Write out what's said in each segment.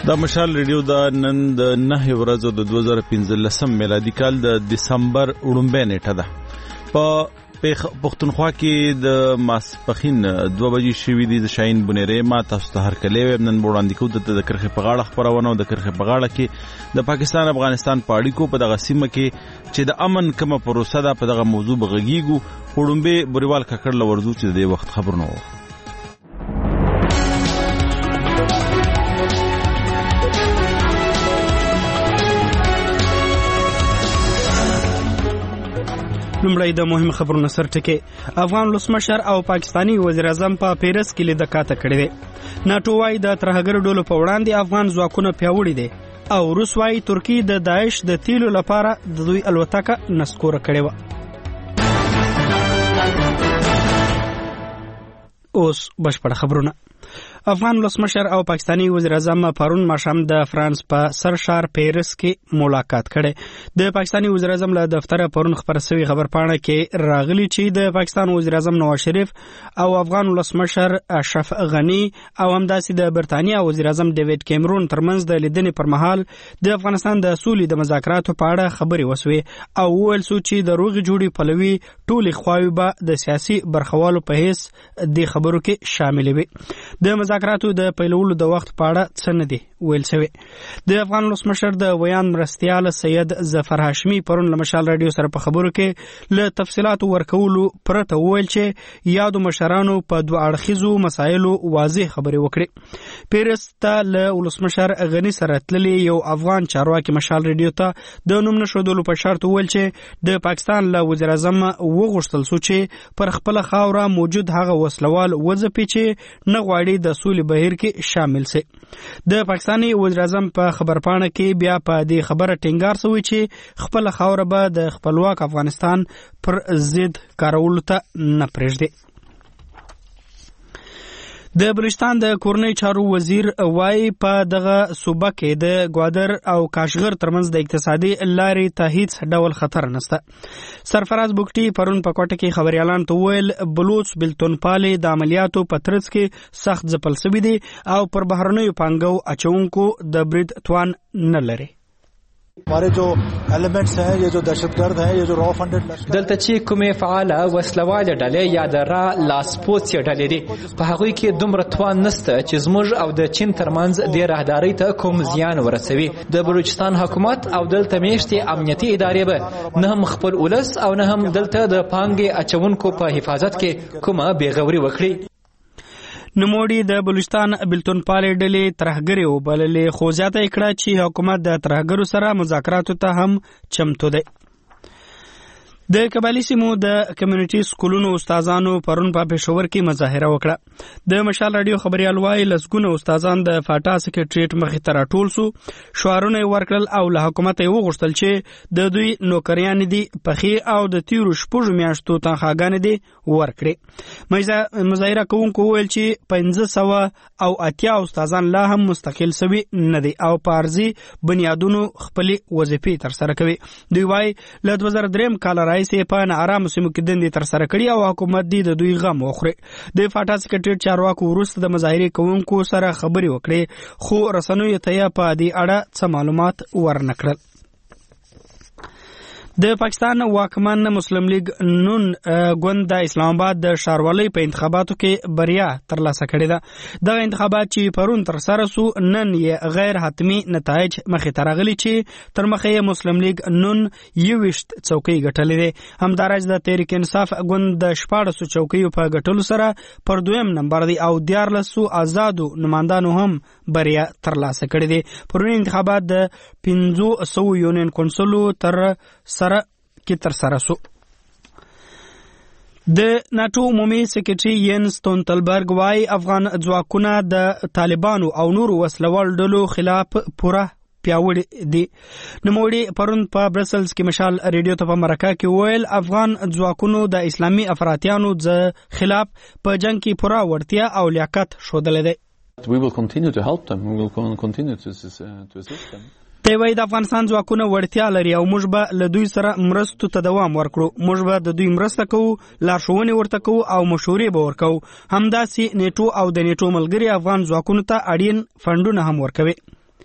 دا مشال ریډیو دا نن د 9 ورځو د 2015 میلادي کال د دسمبر 19 نیټه ده. په پښتونخوا کې د ماسپخین 2 بجې شوې دي. د شاهین بنيرې ما تاسو ته هر کله نن وړاندې کوم د کرخه په غاړه خبرونه او د کرخه په غاړه کې د پاکستان افغانستان په اړیکو په دغه سیمه کې چې د امن کومه پروسه ده په دغه موضوع بغږیږو. وړومبه بریوال ککړ لورځو چې د وخت خبرونه وو. لومړی د مهم خبرونو سر ټکی. افغان ولسمشر او پاکستانی وزیر اعظم په پیرس کې لیدکاته کړې ده. ناتو وايي د ترهګر ډلو په وړاندې افغان ځواکونه پیاوړي دي او روس وايي ترکی د داعش د تیلو لپاره د دوی الوتکه نسکوره کړې و. اوس بشپړ خبرونه. افغان ولسمشر او پاکستانی وزیر اعظم پرون ماښام د فرانس په سرشار پیرس کې ملاقات کړي. د پاکستانی وزیر اعظم له دفتر پرون خبر شوی خبرپاڼه کې راغلی چې د پاکستان وزیر اعظم نواز شریف او افغان ولسمشر اشرف غنی او همداسې د برتانیا وزیر اعظم ډیوډ کیمرون ترمنځ د لیدنې پر مهال د افغانستان د سولې د مذاکراتو په اړه خبرې وسوې او ویل سو چې د روغ جوړې پلوي ټولې خواوې به د سیاسي برخوالو په هیڅ د خبرو کې شامل وي. د مذاکراتو د پیلولو د وخت په اړه څه نه دي ویل شوی. د افغان ولسمشر د ویان مرستیال سید ظفر هاشمی پرون له مشال رادیو سره په خبرو کې له تفصيلات ورکولو پرته ویل چې یادو مشرانو په دوه اړخیزو مسایلو واضح خبرې وکړي. پیرس ته له ولسمشر غنی سره تللی یو افغان چارواکي مشال رادیو ته د نوم نشودلو په شرط ویل چې د پاکستان له وزیر اعظم وغوښتل سو چې پر خپل خاوره موجود هغه وسلوال وځپي چې نه غواړي د سولې بهیر کې شامل سي. د پاکستاني وزیر اعظم په خبرپاڼه کې بیا په دې خبره ټینګار شوی چې خپل خاوره به د خپلواک افغانستان پر ضد کارولو ته نه پرېږدي. د بلوچستان د کورنۍ چارو وزیر وايي په دغه صوبه کې د ګوادر او کاشغر ترمنځ د اقتصادي لارې ته هیڅ ډول خطر نشته. سرفراز بوکټي پرون په کوټه کې خبريالان ته ویل بلوچ بلتون پالي د عملیاتو په ترڅ کې سخت ځپل شوی دي او پر بهرنیو پانګو اچونکو د برید توان نه لري. हमारे जो एलिमेंट्स हैं ये जो दहशतगर्द हैं ये जो रॉ funded دلته چې کومه فعاله وسلواله ډلې یا د را لاسپوڅ ډلې دي په هغه کې دومره توان نشته چې زموږ او د چین ترمنځ د راهداري ته کوم زیان ورسوي. د بلوچستان حکومت او دلته میشتي امنیتي ادارې به نه هم خپل ولس او نه هم دلته د پانګې اچونکو په حفاظت کې کومه بیغوري وکړي. نوموړي د بلوچستان بلتون پالي ډلې ترهګري وبللې خو زیاته کړه چې حکومت د ترهګرو سره مذاکراتو ته هم چمتو دی. د قبایلی سیمو د کمیونټي سکولونو استادانو پرون په پېښور کې مظاهره وکړه. د مشال رادیو خبريال وايي لسګونه استادان د فاټا سکریټریټ مخې ته راټول سو. شعارونه ورکړل او له حکومت یې وغوښتل چې د دوی نوکریان دي پخې او د تیرو شپږ میاشتو تنخواګانې دي ورکړي. مظاهره کوونکو ویل چې 1500 او 80 استادان لا هم مستقل سوي نه دي او په ارزي بنیادونو خپل وظیفې تر سره کوي. دوی وايي له 2003 کال راځي په نارام سیمو کې دندې تر سره کړي او حکومت دې د دوی غم وخوري. د فاټا سکریټریټ چارواکو وروسته د مظاهرې کوونکو سره خبرې وکړي خو رسنیو ته په دې اړه څه معلومات ورنکړل. د پاکستان واکمن مسلم لیگ نون ګوند د اسلام آباد د ښاروالۍ په انتخاباتو کې بریا ترلاسه کړې ده. دغه انتخابات چې پرون تر سره سو نن یې غیر حتمی نتایج مخې ته راغلي چې تر مخه یې مسلم لیگ نون 21 څوکۍ ګټلې ده. همدارس د تحریک انصاف ګوند د 14 څوکیو په ګټلو سره پر دویم نمبر دی او 14 آزادو نمائندانو هم بریا ترلاسه کړې ده. پرون انتخابات د 500 یونین کونسلو تر سره کې تر سره سو. د ناتو عمومي سکرټري ینس ستولتنبرګ وايي افغان ځواکونه د طالبانو او نورو وسلوال ډلو خلاف پوره پیاوړي دي. نوموړي پرون په برسلز کې مشال ریډیو ته په مرکه کې ویل افغان ځواکونو د اسلامي افراطیانو خلاف په جنگ کې پوره وړتیا او لیاقت ښودلې ده. We will continue to help them. We will continue to assist them. دی وایي د افغانستان ځواکونه وړتیا لري او موږ به له دوی سره مرستو ته دوام ورکړو. موږ به د دوی مرسته کوو، لارښوونې ورته کوو او مشورې به ورکوو. همداسې نیټو او د نیټو ملګري افغان ځواکونو ته اړین فنډونه هم ورکوي.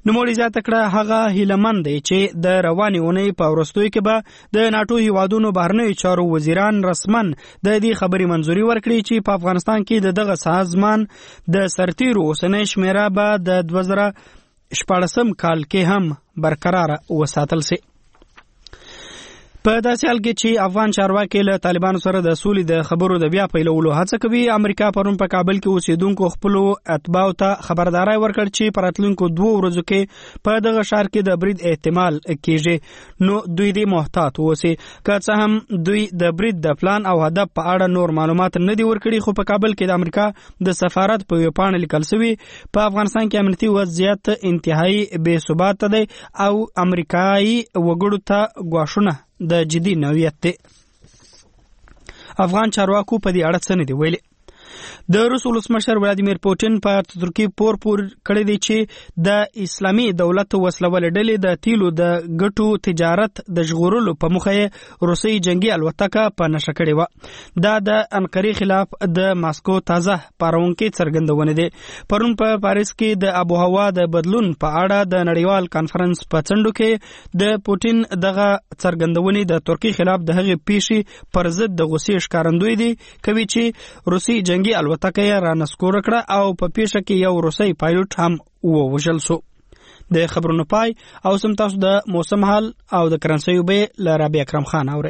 نوموړي زیاته کړه هغه هیلهمند دی چې د روانې اونۍ په وروستیو کې به د ناټو هیوادونو بهرنیو چارو وزیران رسمن د دې خبرې منظوري ورکړي چې په افغانستان کې د دغه سازمان د سرتیرو اوسنۍ شمیره به د 2014 کال کې هم برقرار وساتل شي. په داسې حال کې چې افغان چارواکي له طالبانو سره د سولې د خبرو د بیا پیلولو هڅه کوي، امریکا پرون په کابل کې اوسیدونکو خپلو اتباعو ته خبرداري ورکړ چې په راتلونکو 2 ورځو کې په دغه ښار کې د برید احتمال کېږي، نو دوی دې محتاط اوسي. که څه هم دوی د برید د پلان او هدف په اړه نور معلومات نه دي ورکړي، خو په کابل کې د امریکا د سفارت په یو پاڼه لیکل شوی په افغانستان کې امنیتي وضعیت انتهایی بې ثبات دی او امریکایي وګړو ته ګواښونه د جدي نوعیت دی. افغان چارواکو په دې اړه څه نه دی ویلي. د روس ولسمشر ولادیمیر پوتین په ترکیه پور کړی دی چې د اسلامي دولت وسلوال ډلې د تیلو د ګټو تجارت د ژغورلو په موخه روسي جنگي الوتکه په نشه کړې و. دا د انقرې خلاف د ماسکو تازه پارونکي څرګندونه دي. پرون په پاریس کې د آب و هوا د بدلون په اړه د نړیوال کانفرنس په څنډو کې د پوتین دغه څرګندونې د ترکیه خلاف د هغې پیښې پر ضد د غوسې ښکارندوی دي کوي چې روسي جنگي الوتکه یې رانسکور کړه او په پیښه کې یو روسي پایلوټ هم ووژل شو. د خبرونو پای او سم تاسو د موسم حال او د کرنسیو به ل رابعه اکرم خان اورئ.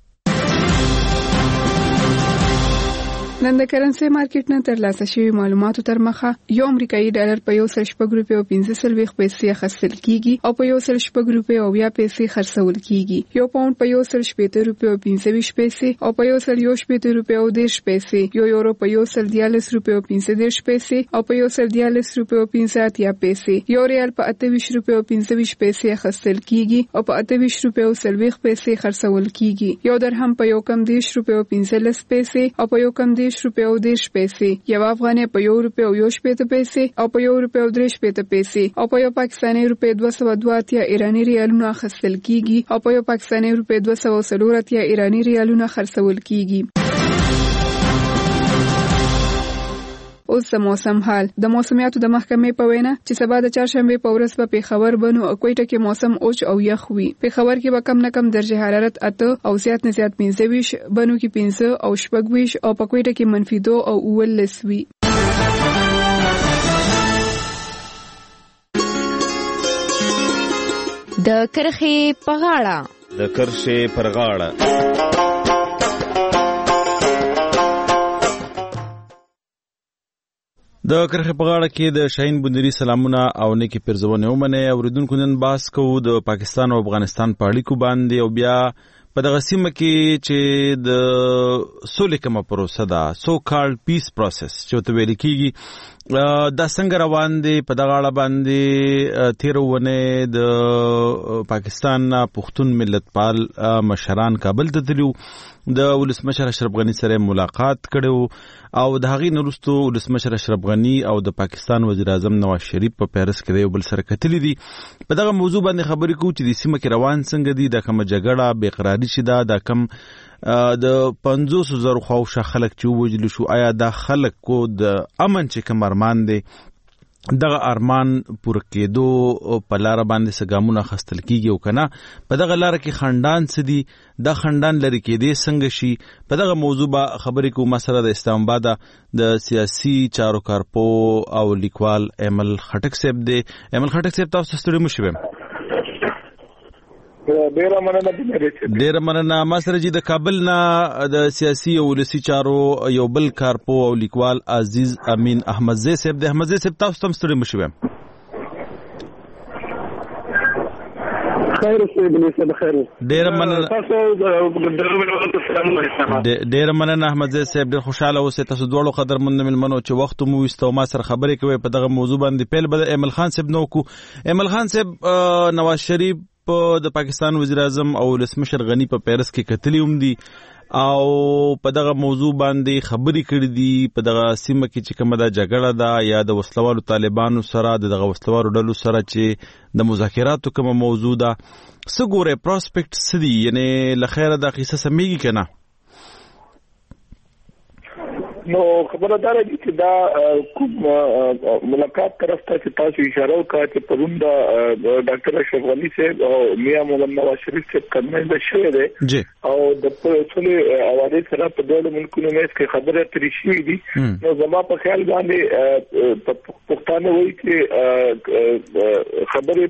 نن د کرنسي مارکیټ نه ترلاسه شوی معلوماتو تر مخه یو امریکایي ډالر په 1.4 روپیو 15 پیسې اخیستل کیږي او په 1.4 روپیو 20 پیسې خرڅول کیږي. یو پاوند په 1.4 روپیو 15 پیسې او په 1.4 روپیو 10 پیسې، یو یورو په 1.40 روپیو 15 پیسې او په 1.40 روپیو 50 پیسې، یو ریال په 28 روپیو 15 پیسې اخیستل کیږي او په 28 روپیو 40 پیسې خرڅول کیږي. یو درهم په 1.10 روپیو 15 پیسې او په 1.10 روپیو 10 پیسې، یو افغانۍ په 1 روپیو 1 پیسې او په 1 روپیو 3 پیسې او په یو پاکستاني روپی 202 ایرانی ریالونه اخیستل کیږي او په یو پاکستاني روپی 240 ایرانی ریالونه خرڅول کیږي. اوس د موسم حال. د موسمیاتو د محکمې په وینا چې سبا د چهارشنبه په ورځ په پیښور بنو او کوټه کې موسم اوچ او یخ وي. پیښور کې به کم نه کم درجه حرارت 8 او زیات نه زیات 25، بنو کې 15 او 26 او په کوټه کې -2 او 19 وي. د کرخې په غاړه. د کرښې پر غاړه. د کرخې په غاړه کې د شاهین بندري سلامونه او نیکی پرزونه ومنه. اوریدونکو نن باس کوو د پاکستان او افغانستان په اړیکو باندې او بیا په دغه سیمه کې چې د سولې کومه پروسه ده، سو کالډ پیس پروسس چې ته ویل کیږي، دا څنګه روان دی. په دغه اړه باندې تیرونه د پاکستان پښتون ملتپال مشران کابل ته تلو، د ولسمشر اشرف غنی سره ملاقات کړو او د هغې نه وروسته ولسمشر اشرف غنی او د پاکستان وزیر اعظم نواز شریف په پیرس کې یو بل سره کتلي دي. په دغه موضوع باندې خبرې کوو چې د سیمه کې روان څنګه دي، د کومه جګړه بې قراري چې ده، د کم د 500,000 خواوشا خلک چې ووژل شو، آیا دا خلک کو د امن چې کوم ارمان دی دغه ارمان پوره کېدو په لار باندې سګامونه خستل کیږي او کنه، په دغه لار کې خندان څه دي، دا خندان لري کېدې څنګه شي. په دغه موضوع به خبرې کوو. مسله د اسلام آباد د سیاسي چارو کارپو او لیکوال ایمل خټک صاحب دی. ایمل خټک صاحب تاسو ستړي مو شوم. ډیره مننه. ما سره چې د کابل نه د سیاسي او ولسي چارو یو بل کارپو او لیکوال عزیز امین احمدزی صاحب د احمدزی صاحب تاسو تم ستړي مو شوم. ډیره مننه احمدزی صاحب، ډیر خوشاله اوسئ. تاسو دواړو قدرمن ملمنو چې وخت مو وستو ما سره خبرې کوي په دغه موضوع باندې. پیل به ایمل خان صاحب نو کو. ایمل خان صاحب نواز شریف د پاکستان وزیر اعظم او ولسمشر غنی په پیرس کې کتلی هم دي او په دغه موضوع باندې خبرې کړې دي. په دغه سیمه کې چې کومه دا جګړه ده یا د وسلوالو طالبانو سره دغه وسلوالو ډلو سره چې د مذاکراتو کومه موضوع ده، څه ګوره پروسپیکټ څه دي، یعنی له خیره دا قصه سمېږي که نه؟ نو خبردار دي چې دا کوم ملاقات طرفته چې تاسو اشاره وکړه چې پرون دا ډاکټر اشرف غنی صاحب او میا مولانا نواز شریف صاحب کمنټ شوی دی او د ټولې اوادې سره په ډول ملکونو مېس کې خبره ترې شوې دي نو زما په خیال باندې پښتانه وایي چې خبره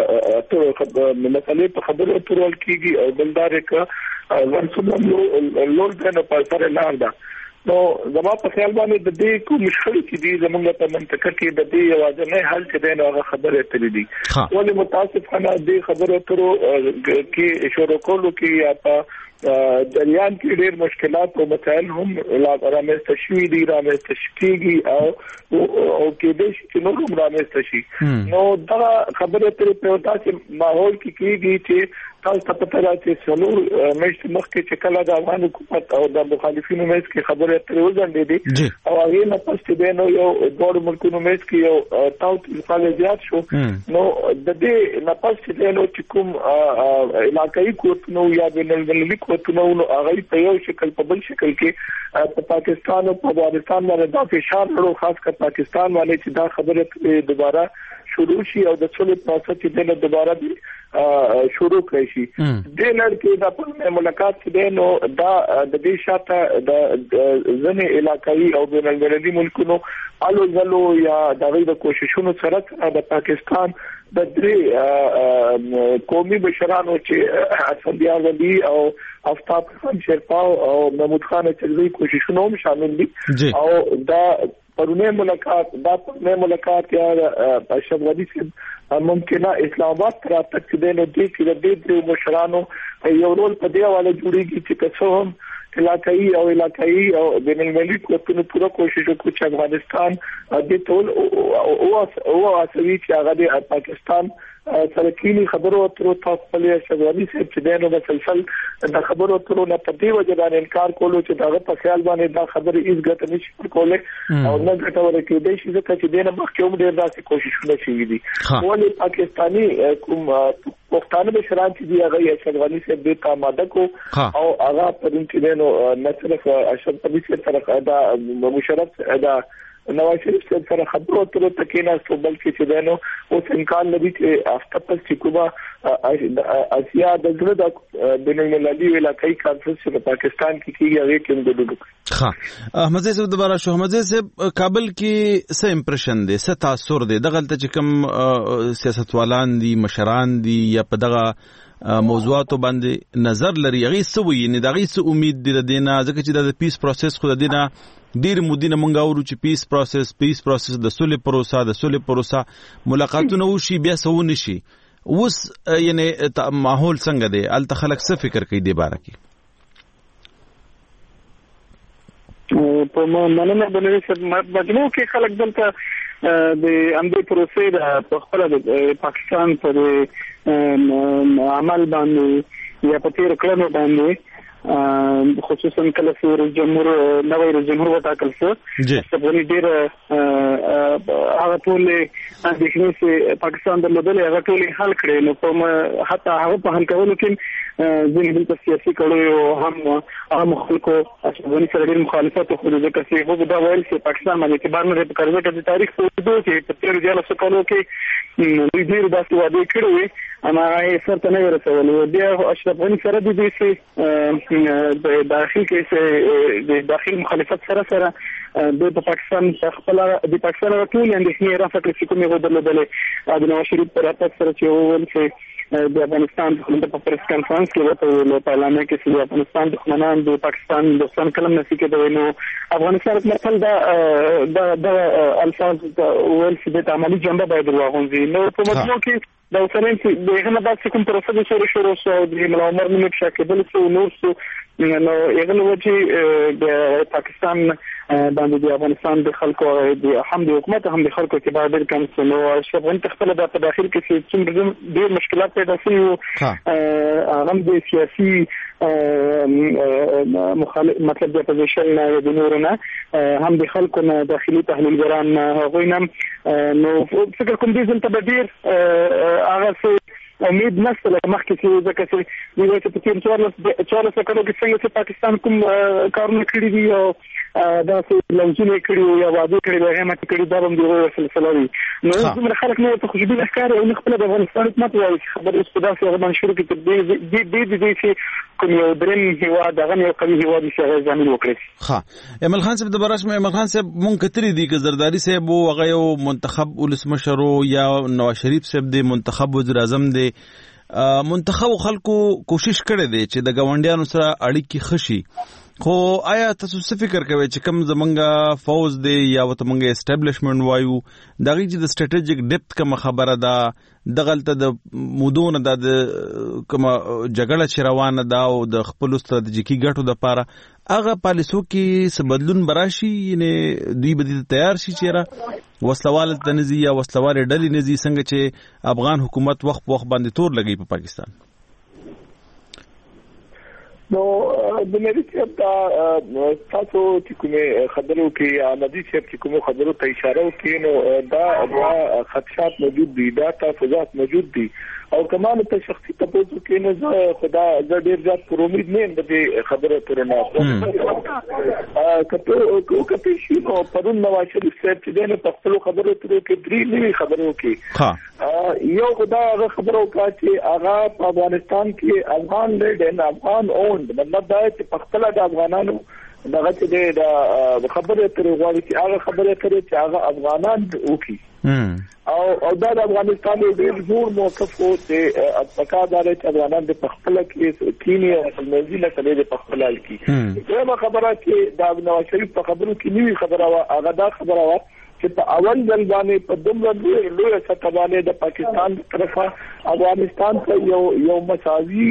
مسلې په خبره ترول کیږي او بلدار کې ورسوم لور د په سره لار ده نو زما په خیال باندې د دې کوم مشکل چې دي زموږ په منطقه کې د دې یوازې نه حل چې نه هغه خبره تللی دي ولې متاسفانه دې خبره ترو کې شروع کولو کې یا په جریان کې ډېر مشکلات او مسائل هم رامنځته شوي دي رامنځته کېږي او کې دې چې نور هم رامنځته شي نو دا خبره ترې په تاسو ماحول کې کېږي چې تاسو ته پته راځي چې څلور میاشتې مخکې چې کله د افغان حکومت او د مخالفینو مېز کې خبره ترې وځنډېدې او هغې نه پس چې نو یو دواړو ملکونو مېز کې یو تاوتریخوالی زیات شو نو د دې نه پس چې نو چې کوم علاقایي قوتونو یا بین‌المللي قوتونو نو هغه په یو شکل په بل شکل کې په پاکستان او په افغانستان باندې دا فشار لرو خاص کر پاکستان باندې چې دا خبره دوباره شروع شي او د څلور پروسه چې د دوباره شروع کړي شي د لړ کې د خپل ملاقات کې نو دا د دې شاته د ځنې علاقایي او بین‌المللي ملکونو الو زلو یا د غوښتنو کوششونو سره د پاکستان د درې قومي بشرانو چې اسندیا ودی او افتاب خان شرپاو او محمود خان چلوي کوششونه هم شامل دي او دا پرونه ملاقات یا اشرف غنی صاحب ممکنه اسلام آباد تر تک دینو دي چې د دې مشرانو یو رول په دی حواله جوړیږي چې څه هم علاقائی او بین‌المللي قوتونو پوره کوشش وکړي چې افغانستان د ټول او اسوي چې هغه د پاکستان سره کینی خبرو اترو تاسو په شغالي سره چې دینو مسلسل د خبرو اترو نه پدې وجه باندې انکار کولو چې دا په خیال باندې دا خبره هیڅ ګټه نشي کولای او نه ګټه ورکړي د شي چې دینه مخکې هم ډېر داسې کوششونه شوي دي ولې پاکستاني کوم پښتانه بشران چې دی هغه شغالي سره د آماده کو او هغه پرون چې دینو نه صرف اشرف غنی سره دا مشرف دا نواز شریف سره خبرو اترو تکینا سو بلکې چې دینو اوس امکان لري چې افتپل چې کومه اسیا د زړه د بین‌المللي علاقائی کانفرنس په پاکستان کې کیږي هغه کې موږ ها احمد زیب دوباره شو احمد زیب کابل کې څه امپریشن دی څه تاثر دی دغه ته چې کوم سیاستوالان دي مشران دي یا په دغه موضوعاتو باندې نظر لري هغه څه وایي نه دغه څه امید دي دینه ځکه چې د پیس پروسس خو دینه ډیر مودینه مونږ اورو چې پیس پروسس د سولې پروسه ملاقاتونه وشي بیا سونه شي اوس یعنی ماحول څنګه دی الته خلک څه فکر کوي د باره کې په مننه باندې مجموع کې خلک دلته د امدې پروسې د خپل د پاکستان پر عمل باندې یا په تیر کړنو باندې خصوصا کله چې رئیس جمهور نوی رئیس جمهور وټاکل شو چې ډېر هغه ټول اندېښنې چې پاکستان درلودلې هغه ټول حل کړي نو په حتی هغه په حل کولو کې ځینې د سیاسي کړو هم خلکو افغاني سره ډېر مخالفت وکړي ځکه چې هغه دا وایي چې پاکستان باندې اعتبار نه لري کړي چې تاریخ په دوه کې په تیر ځله څه کولو کې دوی ډېر داسې وعده کړې اما یې سره نه ورسول بیا اشرف غنی سره د دې د داخل کې د داخل مخالفت سره د پاکستان خپل د پاکستان ټول اندېښنې رافقې چې کومه غوډلې د نواز شریف پر اطاق سره چې وویل چې د افغانستان د پریس کانفرنس کې په پارلمان کې چې د افغانستان دښمنان د پاکستان دوستان کلم نشي کېدای نو افغانستان مثلا د الفاظ ویل چې د عملی جنبه باید واغونځي نو په مجموع کې دا اوسنۍ چې دغه نه بعد کوم پروسه د شروع شو د ملا عمر نوم کې شاکېدل څو نور څو نو یغه نو چې د پاکستان باندې د افغانستان د خلکو د هم د حکومت هم د خلکو کې باندې کم نو شپږ غن تخپل د داخل کې چې څومره ډېر مشکلات پیدا شي او هغه د سیاسي مطلب د اپوزیشن د نورونه هم د خلکو نه داخلي تحلیلګران هغوی نو فکر کوم دې ځل ډېر هغه امید نشته لکه مخکې چې ځکه چې دوی چې په تیر 14 کلو کې څنګه چې پاکستان کوم کارونه کړی دي او دا لوزونه کړي یا واده کړي هغه مت کړي دا هم دی سلسله وي نو زموږ خلک نه ته خوشبینه ښکار او خپل د افغانستان حکومت وايي خبر اوس په داسې هغه باندې شروع کړي دې چې کوم یو دریم هیواد هغه یو قوي هیواد چې هغه ځان وکړي. ها ایمل خان صاحب د براشم ایمل خان صاحب مونږ کتري دي چې زرداری صاحب هغه یو منتخب ولسمشر یا نواز شریف صاحب دی منتخب وزیر اعظم دی منتخب خلکو کوشش کړي دي چې د ګاونډیانو سره اړیکې خشي خو آیا تاسو څه فکر کوئ چې کوم زمونږه فوز دی یا وته مونږه اسټابلیشمنت وایو دغه چې د سټریټیجیک ډیپث کوم خبره ده دغلته د مودونه د کوم جګړه چې روانه ده او د خپل ستراتیژیکي ګټو د پاره هغه پالیسو کې څه بدلون براشي یعنی دوی به تیار شي چې وسلوال تنزي یا وسلوال ډلې نزي څنګه چې افغان حکومت وخت باندې تور لګي په پاکستان. نو د مې چې تاسو چې کومه خبرو کې ندي چې کومه خبرو ته اشاره وکړي نو دا خدشات موجود دي دا تفاوضات موجود دي او کمان ته شخصي تاسو کې نه خدا د ډیر ځات پر امید نه د خبره ترنه کته شي نو پرون نواز شریف صاحب چې نه په خپل خبرو ترو کې درې نوي خبرو کې یو خدا هغه خبرو کا چې هغه په افغانستان کې افغان لیډ افغان مطلب دا چې په خپل د افغانانو دغه چې د خبره ترې غواړي چې هغه خبره کوي چې هغه افغانان وکي او دا د افغانستان یو ډېر زور موقف وو چې پکادار چې افغانان د خپل کې کینی او مزیله کوي د خپل کې دا خبره چې د نواز شریف په خبرو کې نیوی خبره وا هغه دا خبره وا چې په اول ځل باندې په دومره لوی سطح باندې د پاکستان طرفه افغانستان ته یو مساوي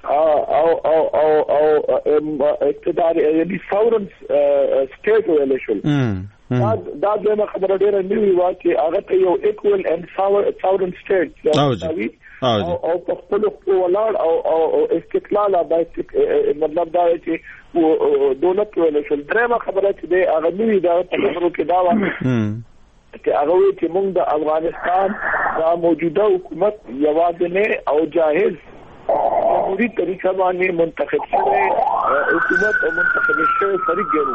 او اقتدار یعنی ساورن سټیټ ویل شول دا دغه خبره ډیره نیوی وا چې هغه ته یو ایکوال اند ساورن سټیټ او په خپل ولاړ او استقلال مطلب دا چې دولت ویل شول درېمه خبره چې هغه نیوی دا خبرو کې دا و چې هغه چې موږ د افغانستان د موجوده حکومت یوازې او جاهز جمهوری طریقه باندې منتخب شوی حکومت او منتخب شوی فریق ګرو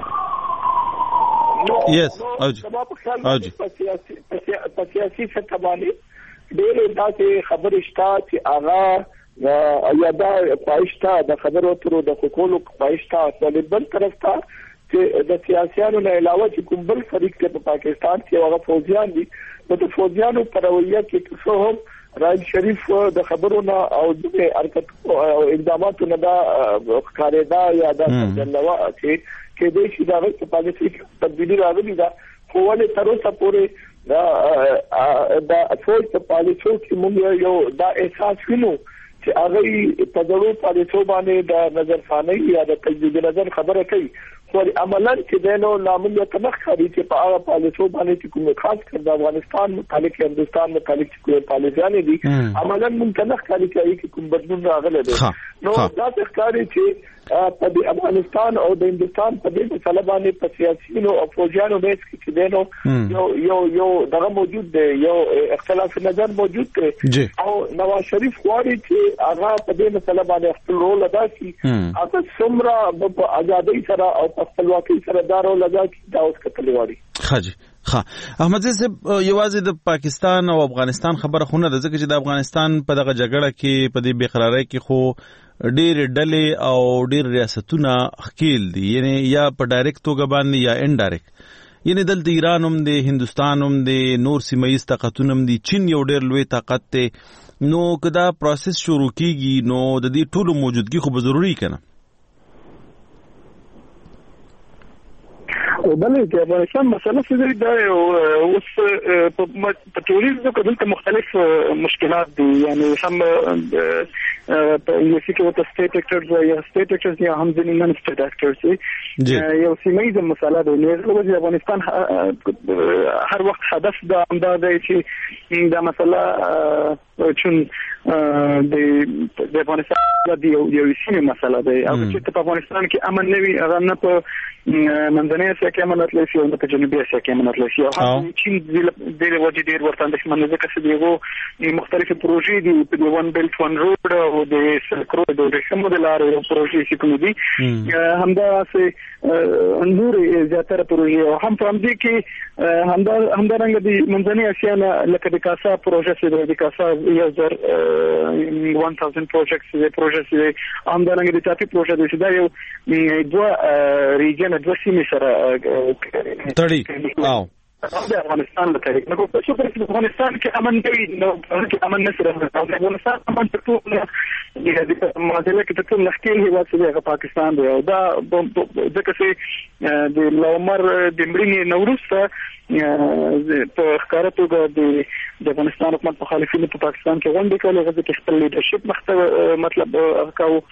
په سیاسي سطح باندې ډېر داسې خبرې شته چې هغه یا دا پایشته د خبرو ترو د حقوقو پایشته په بل طرف ته چې د سیاسيانو نه علاوه چې کوم بل فریق په پاکستان کې هغه فوجیان دي د فوجیانو پر رویه کې څه هم راج شریف د خبرونو او د حرکت او اقداماتو نه دا کاریدا یا دا جنوا چې د شي دا په پالیسي کې تبدیلی راغلي دا خو ولې تر اوسه پورې دا فوج په پالیسو کې موږ یو دا احساس وینو چې هغه په دغه پالیسو باندې د نظر ثاني یا د تجدید نظر خبره کوي خو عملاً چې دنو لامل تنخ خري چې په هغه پالیسو باندې چې کوم خاص کر د افغانستان متعلق هندستان متعلق کوم پالیسيانې دي عملاً من تنخ خري کوي چې کوم بدلون راغلی دی نو دا ښکاري چې په افغانستان او د هندستان په دې مسله باندې په سیاسيونو او فوجانو بیس کې چې دنو یو دغه موجود دی یو اختلاف نظر موجود دی او نواز شریف غواړي چې هغه په دې مسله باندې خپل رول ادا کړي هغه څومره په ازادۍ سره او خپلواکي سره دارو لگا کی دا اوس کتلې واري خاجي احمد صاحب یوازې د پاکستان او افغانستان خبره خونه ده ځکه چې د افغانستان په دغه جګړه کې په دې بقرارۍ کې خو ډېر ډلې او ډېر ریاستونه خکیل دي یعنی یا په ډایرکټ توګه باندې یا انډایرکټ یعنی دلته ایران هم دی هندستان هم دی نور سیمایي طاقتونه هم دي چین یو ډېر لوی طاقت دی نو کدا پروسس شروع کیږي نو د دې ټولو موجودګي خو به ضروري کنه او بلې د افغانستان مسله څه ده اوس په ټوریزم کې دلته مختلف مشکلات دي یعنی هم په انګلیسي کې وته سټیټ اکټرز یا سټیټ اکټرز یا هم ځینې نن سټیټ اکټرز یو سیمایي مسله ده نو د افغانستان هر وخت هدف دا دی چې دا مسله چون د افغانستان د یو سیمه مسله ده او چې په افغانستان کې امن نه وي هغه نه په منځنۍ اسیا کې امن راتلی شي او نه په جنوبي اسیا کې امن راتلی شي او هم چین د وجې ډېر ورته اندېښمن ځکه چې دغه مختلفې پروژې دي په ون بیلټ ون روډ او د سلک روډ د ورېښمو د لارې پروژې چې کومې دي همداسې نور زیاتره پروژې او هم په همدې کې همدارنګه د منځنۍ اسیا نه لکه د کاسا پروژه چې د کاسا 1000 پروجیکټس د پروژې همدارنګه د ټاپي پروژه د دا یو دوه ریجن د سیمې سره تړي او د افغانستان له طریق نو په څه په افغانستان کې امن دی نو کې امن نشره او د افغانستان امن په ټول د معادله کې ټول لخکېل هیواد چې پاکستان دی او دا ځکه چې د لومر د مړینې نوروز په ښکاره توګه د افغانستان حکومت مخالفینو په پاکستان کې غونډې کولې غوښتل چې خپل لیډرشپ مطلب کاو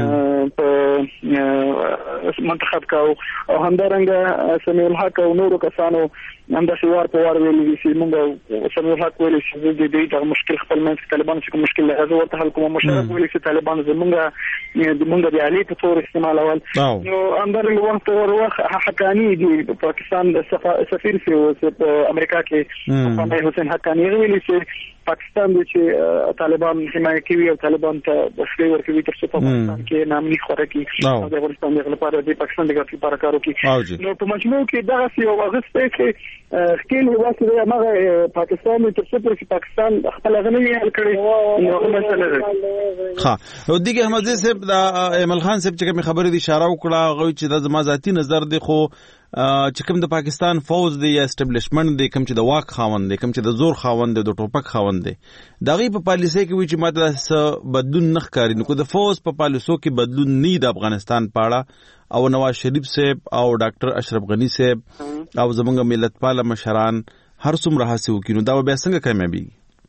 په منتخب کاو او همدارنګه سمیع الحق او نورو کسانو همدا شوار په وار ویلي چې موږ سمیع الحق ویلي چې د دې مشکل خپل منځ طالبان چې مشکل لږه ورته حل کوم مشرف ویلي چې طالبان زمونږ د علي په تور استعمالول نو همدارنګه وخت حقانی دی پاکستان د سفیر په امریکا کې محمد حسین حقانی ویلي چې پاکستان چې طالبان حمایت کوي او طالبان ته وسلې ورکوي تر څو په پاکستان کې نامني خوره کوي او د افغانستان لپاره د پاکستان د ګټې لپاره کار کوي نو په مجموع کې دا یو واغسته چې خپل هیواد د هغه پاکستان تر څو چې پاکستان خپل غنوي حل کړي نو مثلا ها او دغه احمد صاحب د ایمل خان صاحب چې کوم خبرې د اشاره وکړه غوي چې د زما ذاتی نظر دی خو چې کوم د پاکستان فوج دی یا اسټابلیشمنت دی کوم چې د واک خاوند دی کوم چې د زور خاوند دی د ټوپک خاوند دی دغه په پالیسۍ کې وی چې ماته بدلون نه ښکاري نو د فوج په پالیسو کې بدلون نه د افغانستان پاړه او نواز شریف صاحب او ډاکټر اشرف غنی صاحب او زمونږ ملت پاله مشران هر څومره هڅه وکړي نو دا به څنګه کامیابی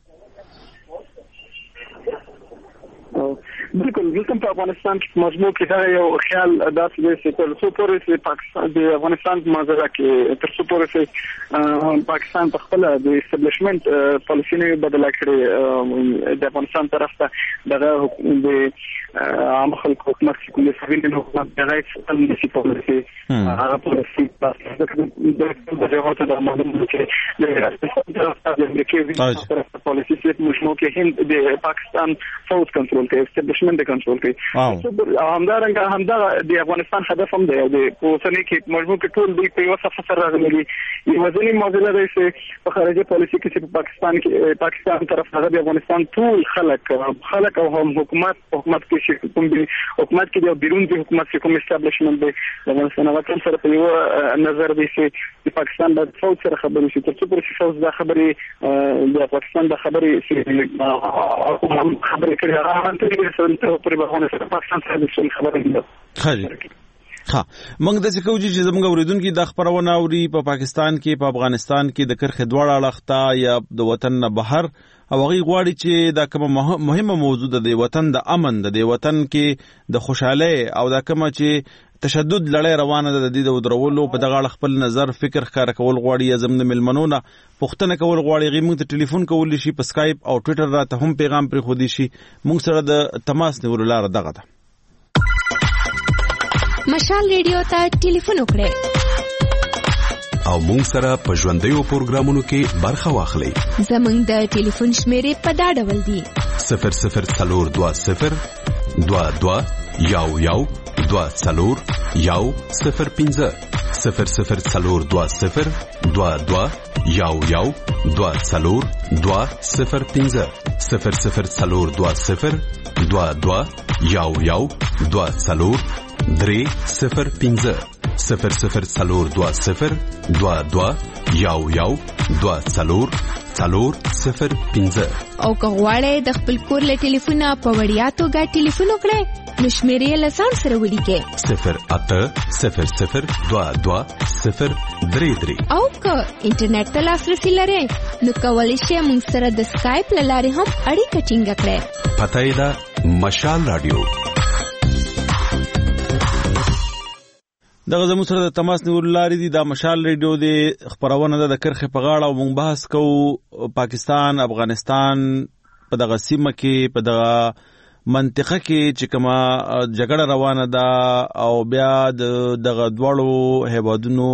بالکل په افغانستان کې مجموع کې دا یو خیال داسې دی چې تر څو پورې چې پاکستان د افغانستان په ماجرا کې تر څو پورې چې پاکستان په خپل د اسټابلیشمنت پالیسي نه بدله کړي د افغانستان طرف ته دغه د عام خلکو حکومت چې کوم سیویل حکومت دغه څه پالیسي هغه پالیسي د جوهر د معلوماتو کې د امریکای طرف پالیسي چې مجموع کې هند د پاکستان فوج کنټرول کوي اسټابلیشمنت د کنټرول کوي همدغه د افغانستان هدف هم دی او د اوسنۍ کې مجموع کې ټول دوی په یو صف سره راغلي یو ځینې موضوع دی چې په خارجي پالیسي کې چې په پاکستان طرف هغه د افغانستان ټول خلک او هم حکومت کې چې کوم حکومت کې د بیرون د حکومت کې کوم اسټابلیشمنت دی د افغانستان هغه سره په یو نظر دی چې د پاکستان د فوج سره خبرې شي تر څو پورې فوج دا خبرې د پاکستان د خبرې چې خبرې کړي هغه ته پر باندې سره پاکستان سره د خبرې خاجي ها موږ د څه کوجی چې زموږ اوریدونکو د خبرونه اوري په پاکستان کې په افغانستان کې د کرخه دواړه اړختا یا د وطن نه بهر او هغه غواړي چې دا کومه مهمه موضوع ده د وطن د امن د وطن کې د خوشاله او دا کومه چې تشدد لړۍ روانه ده د دې درولو په دغه خپل نظر فکر ښکار کول غواړي یا زموږ ملمنونه پښتنه کول غواړي غي موږ ته ټلیفون کول شي په سکایپ او ټوئیټر راته هم پیغام پر خودي شي موږ سره د تماس نیولو لار دغه ده مشال ریډیو ته ټلیفون وکړئ او مونږ سره په ژوندیو پروګرامونو کې برخه واخلئ زموږ د ټلیفون شمیرې په دا ډول دي 0020 22 یو 24 105 0020 22 یو 24 205 0020 22 یو 24 305 0020 22 یو 24 405 او کغواړی د خپل کور له ټلیفونه په وړیا توګه ټلیفون وکړئ نو شمیرې له ځان سره ولیکئ 0800 22 033 او که انټرنیټ ته لاسرسي لرئ نو کولی شئ موږ سره د سکایپ له لارې هم اړیکه ټینګه کړئ پته یې ده مشال رادیو دغه زموږ سره د تماس نیولو لارې دي دا مشال ریډیو دی خبرونه ده د کرخه په غاړه او موږ بحث کوو پاکستان افغانستان په دغه سیمه کې په دغه منطقه کې چې کومه جګړه روانه ده او بیا دغه دواړو هیوادونو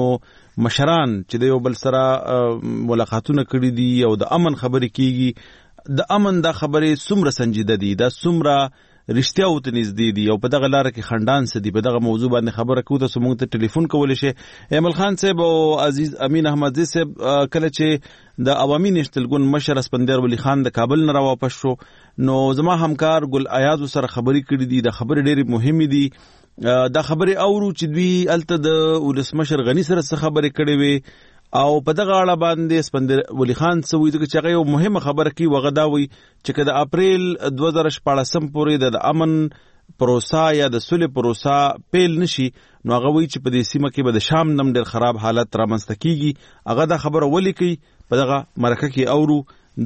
مشران چې د یو بل سره ملاقاتونه کړي دي او د امن خبرې کیږي، د امن دا خبرې څومره سنجیده دي، دا څومره رښتیا وته نږدې دي او په دغه لار کې خندان سدي په دغه موضوع باندې خبره کوو. تاسو موږ ته ټلیفون کولی شئ. ایمل خان صاحب او عزیز امین احمدزی صاحب، کله چې د عوامي نشتلګون مشر اسپندیار ولی خان د کابل نه راواپس شو نو زما همکار ګل ایاز سره خبرې کړې دي. د خبرې ډېرې مهمې دي. دا خبرې اورو چې دوی الته د ولسمشر غنی سره څه خبرې کړې وي او په دغه اړه باندې اسپندیار ولی خان څه وایي چې هغه یو مهمه خبره کوي، وغه دا وایي چې که د اپریل 2014 پورې د امن پروسه یا د صلح پروسه پیل نشي نو هغه وایي چې په دې سیمه کې به د شام نم ډېر خراب حالت رامنځته کیږي. هغه دا خبره ولې کوي په دغه مرکه کې اورو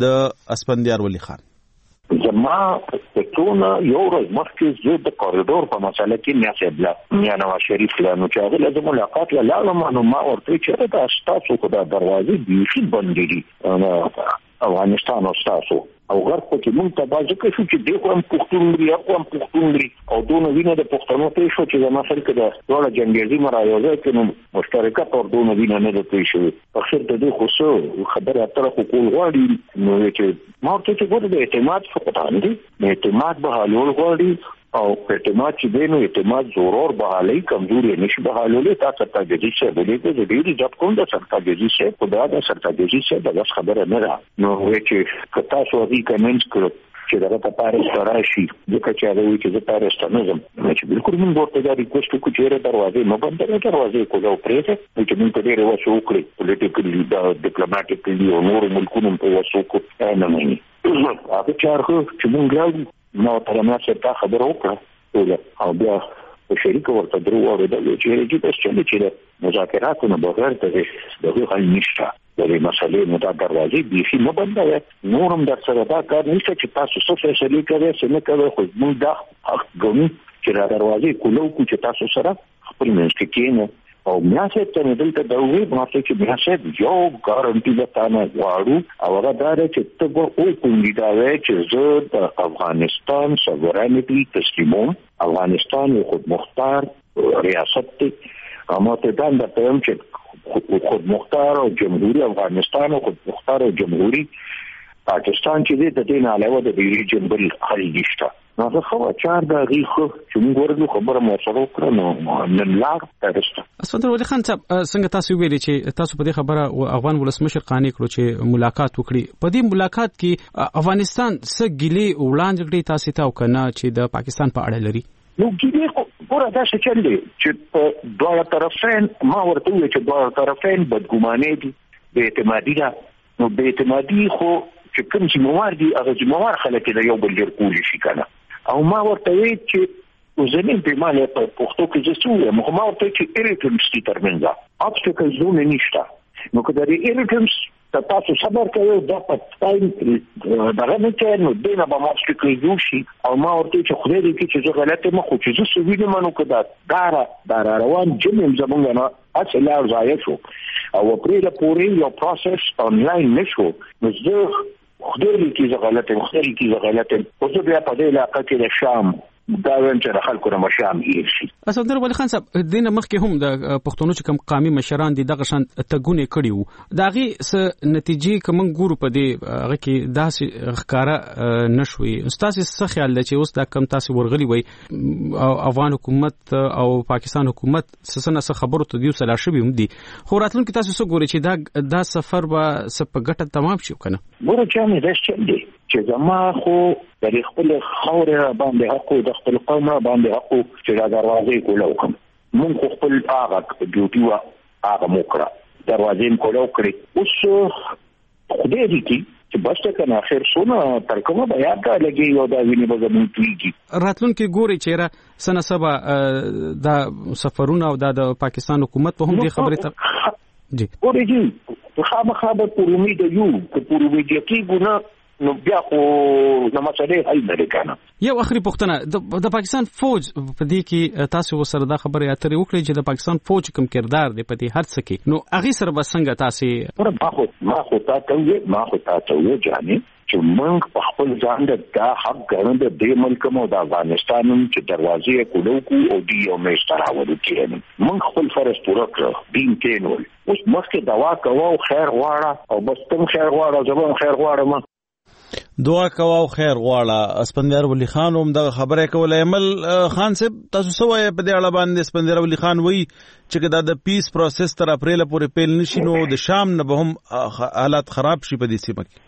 د اسپندیار ولی خان. زما پټونه یو ورځ مخکې زه د کوریډور په مسله کې میا نواز شریف لانو چې هغه له ملاقات لاله نو ما ورته چې دا تاسو خو د دروازې بیخي بندې دي افغانستان او تاسو او غرب کې مونږ ته باز کې شو چې دغه هم پښتون لري او هم پښتون لري او دونه وینه د پښتنو ته شو چې زما سره کې د ټول جنگیزي مرایوزه کې نو مشترکه تور دونه وینه نه د توي شو. په خیر د دې خو خبره اتره خو کول غواړي نو چې ما ورته چې ګوره د اعتماد فقدان دي، د اعتماد به حلول غواړي او اعتماد چې دینو اعتماد ضرور به حالي کمزوري نشي به حلولې تاسو ته د دې څه بلې د دې ځپ کوم د سرتاګي څه په دا د سرتاګي څه د خبره نه ده. نو چې کتا سو دي کمنټ کړ چې دا په پاریس راشي ځکه چې هغه وی چې د پاریس ته نه ځم چې بالکل موږ ورته دا ریکوست وکړو چې دروازې مو بند کړئ، دروازې کوو پرېته چې موږ ته ډېر وسو کړی پولیټیکلی دا ډیپلوماټیکلی او نور ملکونو په وسو کو نه مې هغه چارخ چې موږ راځو نو تر ما څه خبره وکړه او بیا په شریک ورته درو اورېدل چې چې مذاکراتو نه بغیر د حل نشته د دې مسلې نو دا دروازې بیخي نه بندوي. نورم در سره دا کار نشته چې تاسو څه فیصله کوئ څه نه کوئ خو موږ دا حق ګڼو چې دا دروازې کولو کو چې تاسو سره خپل منځ کې کېنو او بیا څه ته دلته دا وایي ماته چې بیا څه یو ګارانټي به تانه واړو او هغه دا چې ته به او کوم دا وایي چې زه د افغانستان سوورنټي تسلیموم، افغانستان یو خود مختار ریاست دی اما ته دا ته چې خود مختار او جمهوری افغانستان او خود مختار او جمهوری پاکستان چې د دې نه علاوه د ریجن بل خلیج شته. نو زه خو چار د غیخ چې موږ ورته خبره مو سره وکړو نو نن لار ترسته. اسفندر ولی خان صاحب څنګه تاسو ویلي چې تاسو په دې خبره افغان ولسمشر قانع کړو چې ملاقات وکړي. په دې ملاقات کې افغانستان څه ګیلې وړاندې کړي تاسو ته او کنه چې د پاکستان په اړه لري؟ نو ګیلې ګوره دا څه چل دی چې په دواړه طرفین ما ورته وی چې دواړه طرفین بدګماني دي بې اعتمادي ده. نو بې اعتمادي خو چې کوم چې موار دي هغه چې موار خلک د یو بل ډیر کولی شي کنه او ما ورته وی چې زمين په معنی په پښتو کې چې څه ما ورته چې ایریټنس دي ترمنځ obstacle زونه نشته. نو که د ایریټنس تاسو صبر کوئ دا په ټایم دغه نه کې نو دینه به ماست کې یوشي او ما ورته چې خدای دې کې چې غلطه مخ چې زه سویل منو کدا دا روان جنم زمونږ نه اصل لا ځای شو او پرې د پورې یو پروسس انلاین نشو نو زه خدای دې کې غلطه او زه بیا په دې علاقه کې د شام دا ونچره خلکو را مشام ایشي. اسفندر ولی خان صاحب دینه مخکې هم د پښتونو چې کوم قومي مشران دي دغه شان تګونه کړي وو دا غي س نتیجې کوم ګورو په دې هغه کې داسې ښکارا نشوي. استاد څه خیال دی چې اوس دا کم تاسو ورغلي وي او افغان حکومت او پاکستان حکومت څه خبرو ته دیو سلا شوي هم دي خو راتلونکي تاسو څه ګوري چې دا سفر به په ګټه تمام شي کنه؟ ګوره چې مې دا څه دی چې زما خو د خپل خاورې باندې حق د خپل قوم باندې حق چې دا دروازې کولو کوم مونږ خپل هغه ډیوټي وا هغه موکړه دروازې کولو کړی اوس خدای دې چې بس کنه اخر سونه تر کومه بیا دا لګي یو دا ویني به زموږ کیږي. راتلونکي ګوري چې را سنه سبا دا سفرونه او د پاکستان حکومت په هم دې خبره ته جی ګوري جی خامخابه پر امید یو که پر امید کې ګونه نو بیا خو د مسلې حل لري کنه. یو اخري پوښتنه د پاکستان فوج په دې کې تاسو سره دا خبره اترې وکړي چې د پاکستان فوج کوم کردار دی په دې هر څه کې نو هغه سره به څنګه تاسو ما خو تا ته وې جانې چې موږ په خپل ځان د حق ګڼو د دې ملک مو د افغانستان چې دروازې کولو او دی یو مې ستراوړو کې موږ خپل فرض پوره کړو دین کې نو اوس مخکې دوا کوو خیر غواړه او بس تم خیر غواړه زبون خیر غواړم دعا کوو خیر غواړه. اسپندیار ولی خان هم دغه خبره کوله. عمل خان صاحب تاسو سوای په دې اړه باندې اسپندیار ولی خان وایي چې دا د پیس پروسس تر اپریل پورې پیل نشي نو د شام نه به هم حالات خراب شي په دې سیمه کې.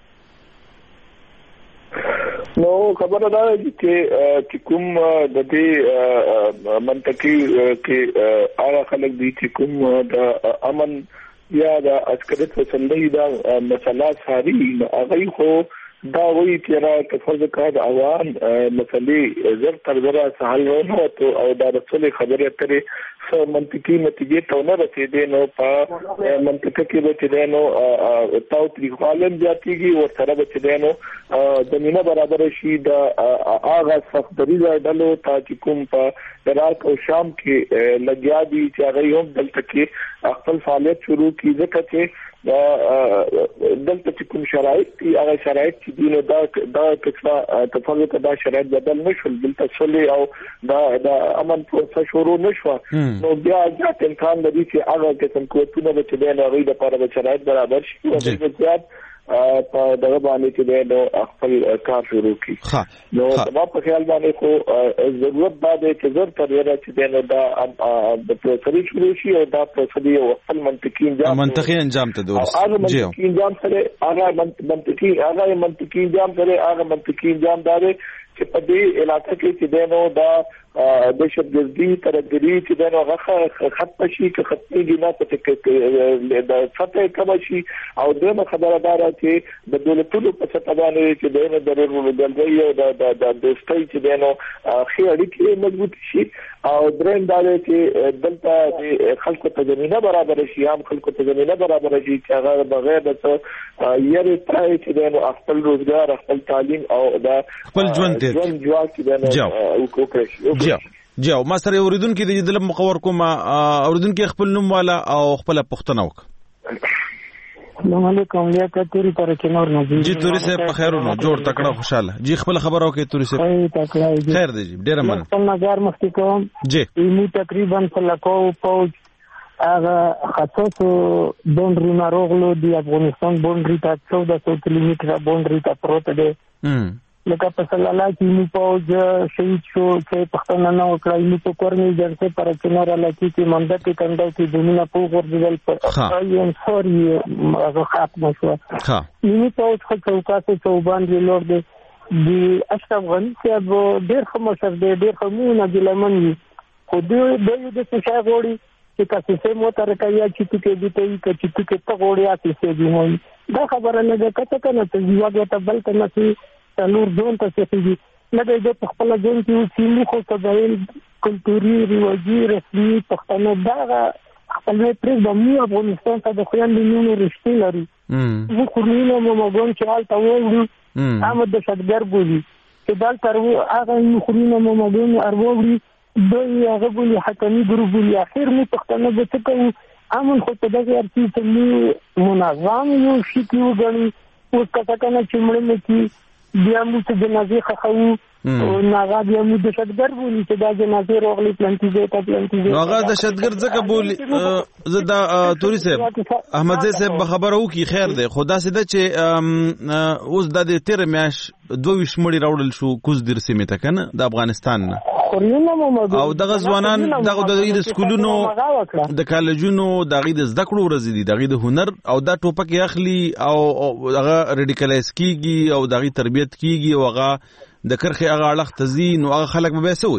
نو خبره دا ده چې کوم د دې منطقي کې هغه خلک دي چې کوم د امن یا د عسکریت وسلې دا مسله ساري هغه خو دا وی چې را کفر کا د اوان مسلې زر تر زر سهال نه وته او دا رسول خبره کړي سو منطقي نتیجې ته نه رسیدې نو په منطقه کې به چې نو تاو طریقالم جاتیږي او سره به چې نو زمينه برابر شي د اغاز صفدري ډلو تا چې کوم په عراق او شام کې لګیا دي چې هغه هم دلته کې خپل فعالیت شروع کړي ځکه چې دلته چې کوم شرایط دي هغه شرایط چې دي نو دا کڅه تفاوت دا شرایط بدل نشول دلته سولې او دا امن پروسه شروع نشو نو بیا ځکه امکان لري چې هغه قسم کوټونه به چې نه غوړي د لپاره شرایط برابر شي او زیات په دغه باندې چې نو خپل کار شروع کړي نو دا په خیال باندې خو ضرورت باندې چې زر تر یره چې نو دا د پروسه شروع شي او دا پروسه یو خپل منطقي انجام ته درست جی انجام سره هغه منطقي انجام دار چې په دې علاقې کې چې نو دا دهشتګردي ترګري چې نو هغه ختم شي که ختمي نه پته د فتح کم شي او دغه خبره دار چې د دولتونو په سطح باندې چې د ضروري دلګي او د دوستۍ چې نو خې اړیکې مضبوط شي او درېم دا چې دلته خلکو ته زمينه برابر شي هم خلکو ته زمينه برابر شي چې هغه بغیر د یاري ترای چې نو خپل روزګار خپل تعلیم او د خپل ژوند جاو ما سره اوریدونکو د دې مقور کوم اوریدونکو خپل نوم والا او خپل پښتنه وک. السلام علیکم یا کتوري پر کنور نه جی توري سے په خیر نو جوړ تکړه خوشاله جی خپل خبرو کې توري سے خیر دی جی ډیر من خپل نظر مخکې کوم جی مو تقریبا فلکو پوج هغه خاصو بونډري ناروغلو دی افغانستان بونډري ته 1400 کیلومتره بونډري ته پروت دی لکه په سلاله کې مو پوج شهید شو چې پښتون نه وکړای نو په کورنۍ جرسه پر کنار علاقې کې منډه کې کنده کې دنیا په ورځل په ایم سوري هغه ختم شو ها نو پوج خو څوکاسه چوبان دی لور دی د اشرف غنی چې ډېر خمسر دی ډېر خمونه د لمن خو دوی د څه غوړي چې تاسو سه مو تر کایا چې کې دې ته چې کې ته غوړیا چې دې مو دا خبره نه ده کته کنه ته یو ته بل ته نه نور ځون ته سيږي نه د خپل ځون کې چې موږ خو تبعین کلتوري رواجي رسمي پښتنو دا خپل پرې د مو افغانستان ته د خويندې نونو رښتې لري موږ خورینه مو مګون چې حالت وایي هم د شتګر بوزي چې دال تر هغه مو خورینه مو مګون ارووري دوی هغه بولی حکمي ګروپ بولی اخر مو پښتنو د څه کوي امن خو ته دغه ارتي ته منظم یو شي کې وګڼي او کته کنه چې مړ مې بیا موږ د جنازې خخو او ناغا بیا موږ د شتګر بولی چې دا جنازې روغلي پلانټیزه ناغا د شتګر ځکه بولی زدا توري صاحب احمد صاحب خبرو کی خیر ده خدا سده چې اوس د 13 میاش 22 مړي راوړل شو کوز در سیمه ته کنه د افغانستان او دغه ځوانان دغه د سکولونو د کالجونو دغه د زده کړو ورځ دي دغه د هنر او دا ټوپک اخلي او دغه ریډیکلایز کیږي او دغه تربیت کیږي او هغه د کرخه هغه اړه تزین او هغه خلک به سوي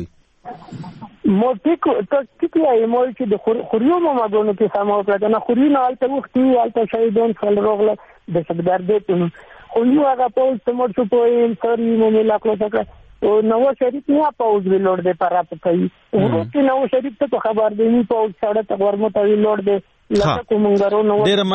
مو ټیکو ټیکي مو چې د خوريو ماګونو کې سمو کړه نه خورينه الته وختي الته شهیدون خل روغله د شګدار دې خو یو هغه په سمور شو په سوري مو ملا کړو څنګه او نو شریف نه پاوز ویلوړ دې پراپ کوي ورته نو شریف ته خبر دی نو پاوز ساړه ته ورمته ویلوړ دې لکه کومنګرو نو ډېر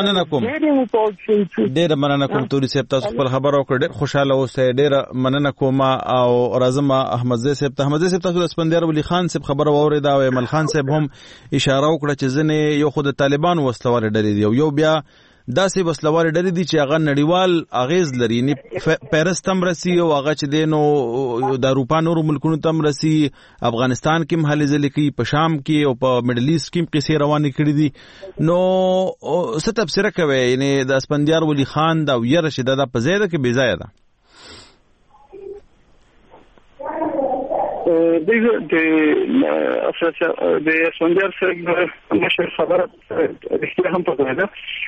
مننه کوم توري صاحب تاسو خپل خبر او کړ خوشاله اوسئ ډېر مننه کوم او راځم احمد صاحب تاسو د اسپندیار ولی خان صاحب خبر اوریدا او مل خان صاحب هم اشاره وکړه چې ځنه یو خود طالبان وسلوال ډلې دی یو بیا داسې وسلوال ډلې دي چې هغه نړیوال اغیز لري، یعنی پیرس تم رسی او هغه چې دینو د اروپا نورو ملکونو تم رسی، افغانستان کې هم هلې ځلې کوي، په شام کې او په میډل ایست کې قصې روانې کړې دي. نو څه تبصره کوي یعنی د اسفندیار ولی خان دا ویره چې دا په ځای ده کې بې ځایه ده؟ د اسفندیار صاحب مشر خبره رښتیا هم په ځای ده.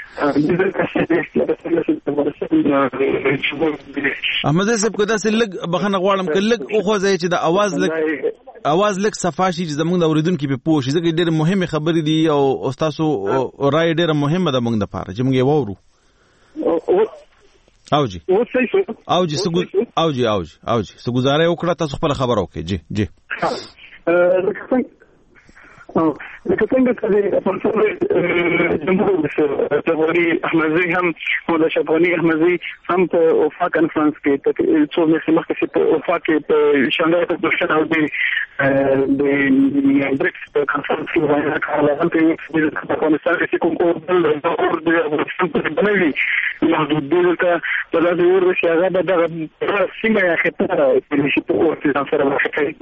احمد صاحب که داسې لږ بخښنه غواړم که لږ وخوځئ چې د اواز لږ صفا شي چې زموږ د اورېدونکي پې پوه شي، ځکه ډېرې مهمې خبرې دي او ستاسو رایې ډېره مهمه ده موږ دپاره چې موږ یې واورو. اوجی څه ګزاره وکړه، تاسو خپله خبره وکړئ. جی لکه څنګه چې د افغانستان جمهور رئیس غوري احمدزي هم او د شفغاني احمدزي هم په وفا کانفرنس کې څو میاشتې مخکې په وفا کې په شانګهای کنفرنس او د بریکس په کانفرنس کې وایي کارل هم په افغانستان کې کوم اور د افغانستان په بنوي محدود دي ته په داسې اور چې هغه به دغه سیمه یا خطر چې په اور کې ځان سره راخلي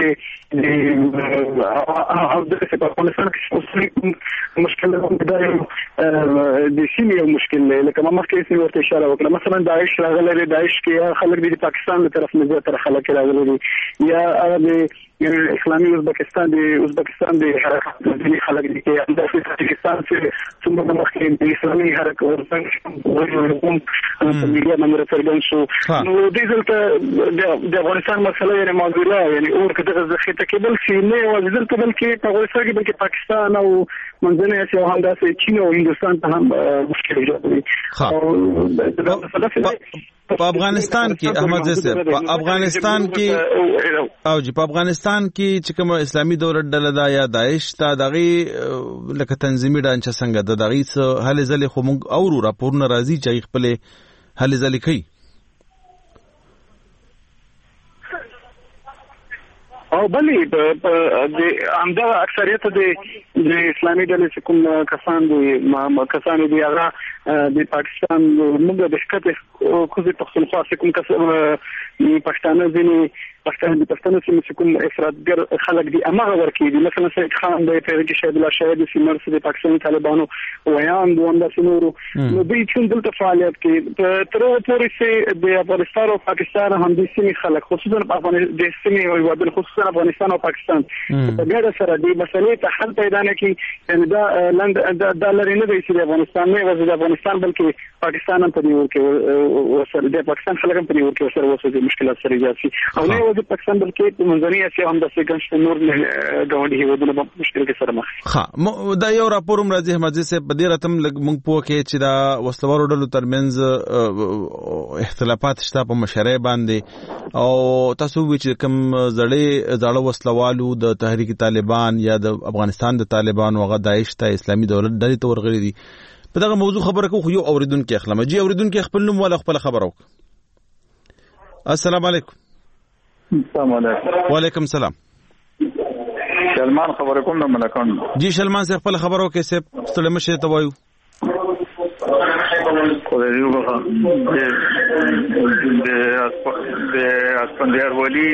د افغانستان کې مشکل دا د سیمې یو مشکل دی. لکه ما مخکې سیمې ورته اشاره وکړه، مثلا داعش راغلی دی، داعش کې خلک د پاکستان له طرف نه زیاتره خلک راغلي دي، یا د اسلامي ازبکستان د حرکت ځینې خلک دي چې همداسې تاجکستان چې څومره مخکې د اسلامي حرکت ورڅنګ په میډیا باندې راڅرګند شو. نو دې دلته د افغانستان مسله یې معضله یعنی اور که دغه ذخیره کېدل چې نه یوازې دلته بلکې په افغانستان کې بلکې پاکستان او منځنۍ اسیا او همداسې چین او هندوستان ته هم مشکل ایجادوي. په افغانستان کې احمد زیسر په افغانستان کې چې کوم اسلامي دولت ډله ده یا داعش ته دغه لکه تنظیمي ډانچه څنګه ده دغه څه هلې ځلې خو موږ اورو راپورونه راځي چې خپل هلې ځلې کوي او بلې د همدغه اکثریت د اسلامي ډلې چې کوم کسان دي هغه د پاکستان موږ د ښکته کوزي پښتونخوا چې کوم پښتانه ځینې پښتانه چې کوم افراطګر خلک دي هغه ورکې دي، مثلا سید خان د پیغمبر شهید الله شهید سیمر د پاکستاني طالبانو ویان دوه همداسې نورو نو دوی چې دلته فعالیت کوي تر اوسه پورې چې د افغانستان او پاکستان هم د سیمې خلک خصوصا په افغانستان د سیمې او هیوادونو خصوصا افغانستان او پاکستان په ګډه سره د مسلې ته حل پیدا نه کړي، یعنی دا لري نه دی چې د افغانستان نه وځي د افغانستان بلکې پاکستان هم په دې ورکه وسره د پاکستان خلک هم په دې ورکه وسره وسوي مشکلات سره زیات شي او نه د پاکستان بلکې په منځنۍ اسیا هم د سګنشت نور غونډې هیوادونه په مشکل کې سره مخ. دا یو راپور راځي احمد صاحب په دې راتم موږ پوه کې چې دا وسلوالو ډلو ترمنځ اختلافات شته په مشرۍ باندې او تاسو وی چې کوم زړه وسلوالو د تحریک طالبان یا د افغانستان د طالبان او داعش ته اسلامي دولت ډلې ته ورغلي دي په دغه موضوع خبره کوو. یو اوریدونکو اخلم جی اوریدونکو خپل نوم ولا خپل خبره وک. السلام علیکم. السلام علیکم. وعلیکم السلام. سلمان خبر کوم نه ملکان. جی سلمان صاحب خپل خبرو کې سه ستلم شه ته وایو. کوریو غا د اسفندیار ولی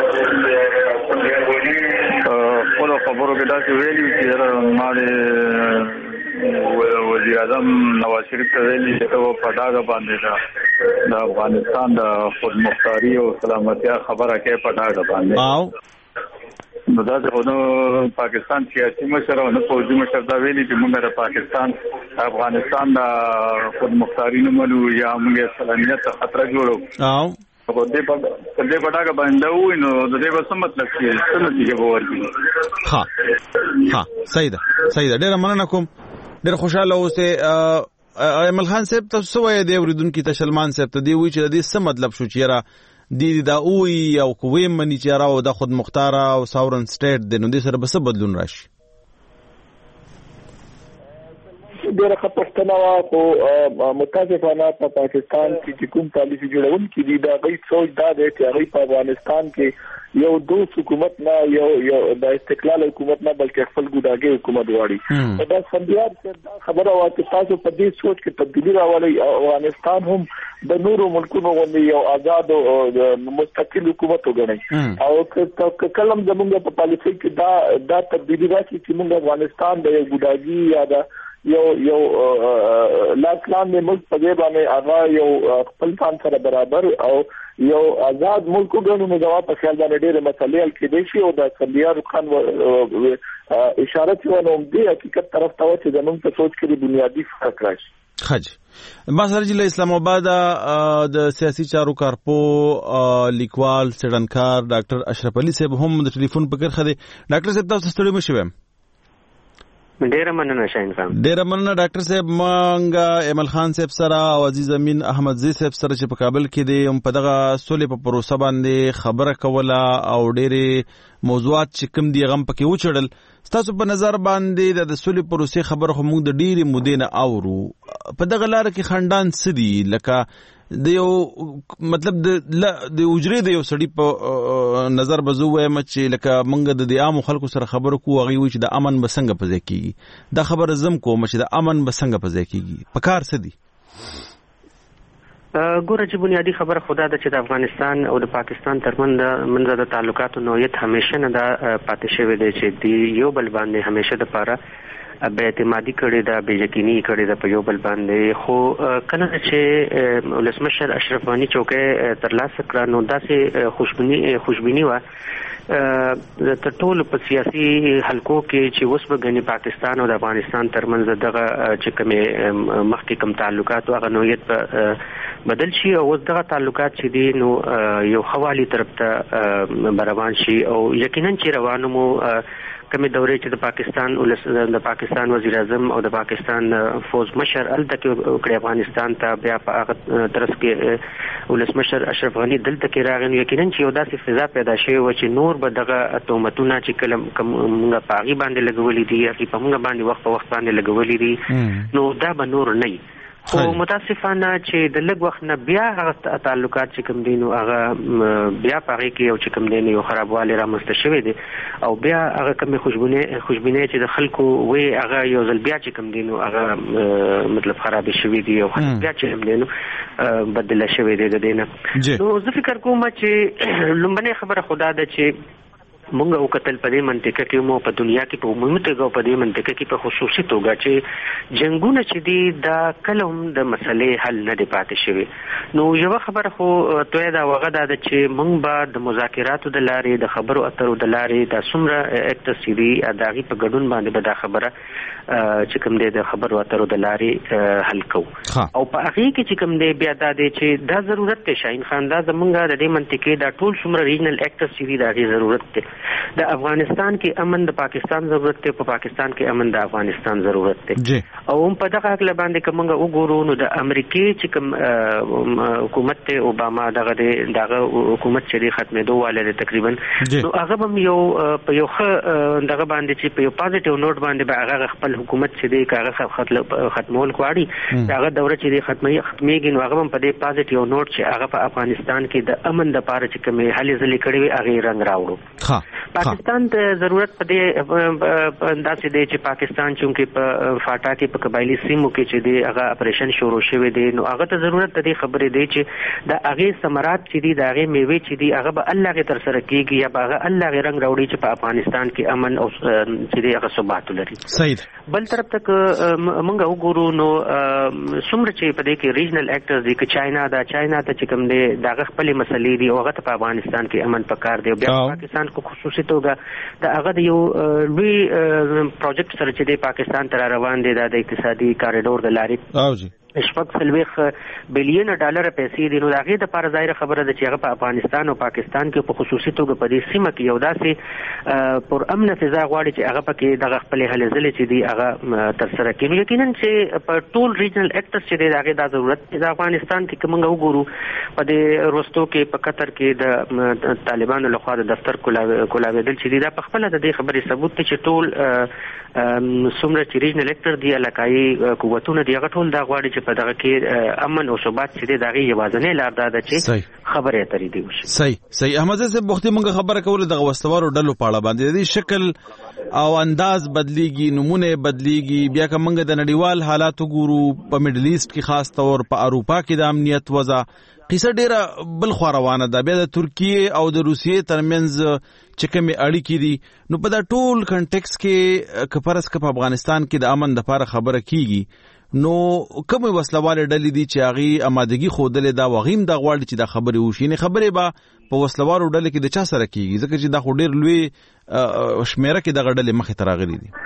خپل خبرو کې دا چې ویلي چې ما وزیر اعظم نواز شریف ته ویلي چې په پټاګه باندې د افغانستان د خودمختاري او سلامتیا خبره کوي پټاګه باندې نو دا د پاکستان سیاسي مشر او فوجي مشر دا ویلي چې موږ د پاکستان افغانستان د خودمختاري نه ملو یا موږ سلامت خطر جوړو په دې پټاګه باندې وای نو د دې څه مطلب چې څه نتیجه ورکړي. ها صحیح ده ډېر مننه کوم، ډېر خوشاله اوسه. ایمل خان صاحب تاسو وایي د اوریدونکو ته سلمان صاحب ته دی وی چې د دې څه مطلب شو چې را دی دا اوی او کوی منی چې را او د خود مختار او ساورن سټیټ د نو دې سره به څه بدلون راشي؟ ډېره خپشتنه وا خو متاسفانه په پاکستان کې کوم پالیسي جوړونکي دي دا غي سوچ دا دی چې هغه په افغانستان کې یو دوه حکومت نه یو د استقلال حکومت نه بلکې خپل ګډاګي حکومت غواړي دا سندیار خبره وا چې تاسو په دې سوچ کې تبدیلی راولي افغانستان هم د نورو ملکونو غوندي یو آزاد او مستقل حکومت وګڼي او کلم زموږ په پالیسي کې دا تبدیلی راځي چې موږ افغانستان د یو ګډاګي یا د یو لاکلان د ملک په ځای باندې هغه یو خپل ځان سره برابر او یو آزاد ملک وګڼو نو دا په خیال باندې ډېر مسلې حل کېدای شي او د سندیار خان اشاره کوي نو دې حقیقت طرف ته چې زموږ په سوچ کې بنیادی فرق راشي. خج ما سره جله اسلام آباد د سیاسي چارو کارپو لیکوال سړنکار ډاکټر اشرف علي صاحب هم د ټلیفون په کرخه دي. ډاکټر صاحب تاسو ستړي مشوم؟ ډیره مننه شاهین خان. ډیره مننه ډاکټر صاحب. مانګه ایمل خان صاحب سره او عزیز امین احمد زی صاحب سره چې په کابل کې دي هم په دغه سولې په پروسه باندې خبره کوله او ډېرې موضوعات چې کوم دي غم پکې وچړل. تاسو په نظر باندې د سولې پروسې خبره خو موږ د ډېرې مودې نه اورو په دغه لار کې خندان سدي لکه د یو مطلب د اجرې د یو سړی په نظر بزو وایم چې لکه موږ د عام خلکو سره خبرو کوو هغه وی چې د امن بسنګ په ځای کیږي دا خبره زم کوم چې د امن بسنګ په ځای کیږي په کار سدي ګوره چې بنیادی خبره خدا ده چې د افغانستان او د پاکستان ترمنځ د تعلقاتو نوعیت همیشه نه دا پاتې شوی دی چې دی یو بل باندې همیشه د پاره به اعتمادي کړي دا به یقیني کړي دا په یو بل باندې خو کله چې ولسمشر اشرف غنی چوکې ترلاسه کړه نو داسې خوشبینی و تر ټولو په سیاسي حلقو کې چې اوس به غني پاکستان او د افغانستان ترمنځ دغه چې کومه مخکې کوم تعلقات او غنویت بدل شي او دغه تعلقات چې دي نو یو حوالی طرف ته روان شي او یقینا چې روانو مو کومې دورې چې د پاکستان وزیر اعظم او د پاکستان فوج مشر الته کې افغانستان ته بیا په هغه طرف کې ولسمشر اشرف غنی دلته کې راغلی یقینا چې یو داسې فضا پیدا شوی و چې نور به دغه تهمتونه چې کله موږ په هغې باندې لګولي دي هغې په موږ باندې وخت په وخت باندې لګولي دي نو دا به نور نه وي. خو متاسفانه چې د لږ وخت نه بیا هغه تعلقات چې کوم دي نو هغه بیا په هغې کې یو چې کوم دی نو یو خرابوالی رامنځته شوی دی او بیا هغه کومې خوشبینۍ چې د خلکو وی هغه یو ځل بیا چې کوم دی نو هغه مطلب خرابې شوي دي او بیا چې کوم دی نو بدله شوی دی د دې نه. نو زه فکر کوم چې لومبنۍ خبره خدا ده چې مونږ او قتل په دې منطقه کې مو په دنیا کې په عمومي توګه په دې منطقه کې په خصوصي توګه چې جنگونه چې دي دا کله هم د مسلې حل نه دی پاتې شوی. نو یو خبره خو توې دا وغه ده چې مونږ به د مذاکراتو د لارې د خبرو اترو د لارې د څومره اکټ سي اداغي په ګډون باندې به دا خبره چې کوم دی د خبرو اترو د لارې حل کو او په هغه کې چې کوم دی بیا دا دی چې دا ضرورت دی شاهین خان دا زمونږ د دې منطقې دا ټول څومره ریجنل اکټ سي دا غي ضرورت دی. د افغانستان کې امن د پاکستان ضرورت دی په پاکستان کې امن د افغانستان ضرورت دی او هم په دغه حق باندې کومه وګورو نو د امریکای چې کوم حکومت ته اوباما دغه حکومت چې ختمېدو والے تقریبا نو هغه هم یو په یو دغه باندې چې په یو پازیټیو نوټ باندې به هغه خپل حکومت چې دی هغه ختمول غواړي هغه دوره چې دی ختمېږي نو هغه هم په دې پازیټیو نوټ چې هغه په افغانستان کې د امن لپاره چې کومه هلې ځلې کړې وي هغه رنګ راوړو. پاکستان ته ضرورت پدې داسې دی چې پاکستان چې په فاټا کې په قبایلی سیمو کې چې دی هغه اپریشن شروع شوی دی نو هغه ته ضرورت دی خبرې دی چې د هغه ثمرات چې دی د هغه میوه چې دی هغه به الله غي تر سره کیږي یا به الله غي رنگ راوړي چې په افغانستان کې امن او چې دی هغه ثبات لري. صحیح. بل طرف تک مونږ وګورو نو څومره چې په دې کې ریجنل اکټرز دي چې چاینا ته چې کوم دی دغه خپل مسلې دي او هغه په افغانستان کې امن پکار دی بیا پاکستان کو خصوصي توګه د هغه یو لوی پروجیکټ سره چې د پاکستان تر روان دي د اقتصادي کاریډور د لارې $40 بلین پیسې دي. نو د هغې دپاره ظاهره خبره ده چې هغه په افغانستان او پاکستان کې په خصوصي توګه په دې سیمه کې یو داسې پر امنه فضا غواړي چې هغه پکې دغه خپلې هلې ځلې چې دي هغه ترسره کړي. نو یقینا چې په ټول ریجنل اکټرز چې دی د هغې دا ضرورت دی. د افغانستان کې که موږ وګورو په دې وروستو کې په قطر کې د طالبانو لخوا د دفتر کولاوېدل چې دي دا په خپله د دې خبرې ثبوت دی چې ټول څومره چې ریجنل اکټر دي علاقایي قوتونه دي هغه ټول دا غواړي په دغه کې امن او ثبات چې د هغې یوازینۍ لار دا ده چې خبرې اترې دي وشي. صحیح احمد صاحب وختي موږ خبره کوله د وسلوارو ډلو په اړه باندې د شکل او انداز بدلیږي, نمونه بدلیږي. بیا که موږ د نړیوال حالات وګورو په میډل ایست کې خاص طور په اروپا کې د امنیت وضع قصه ډیره بل خو روانه ده. بیا د ترکیه او د روسیې ترمنځ چې کومې اړیکې دي نو په دا ټول کنټکس کې که فرض که په افغانستان کې د امن دپاره خبره کیږي نو کومې وسلواله ډلې دي چې هغې امادګي ښودلې ده او هغې هم دا غواړي چې دا خبرې وشي. یعنې خبرې به په وسلوالو ډلې کې د چا سره کیږي ځکه چې دا خو ډېر لوی شمېره کې دغه ډلې مخې ته راغلي دي.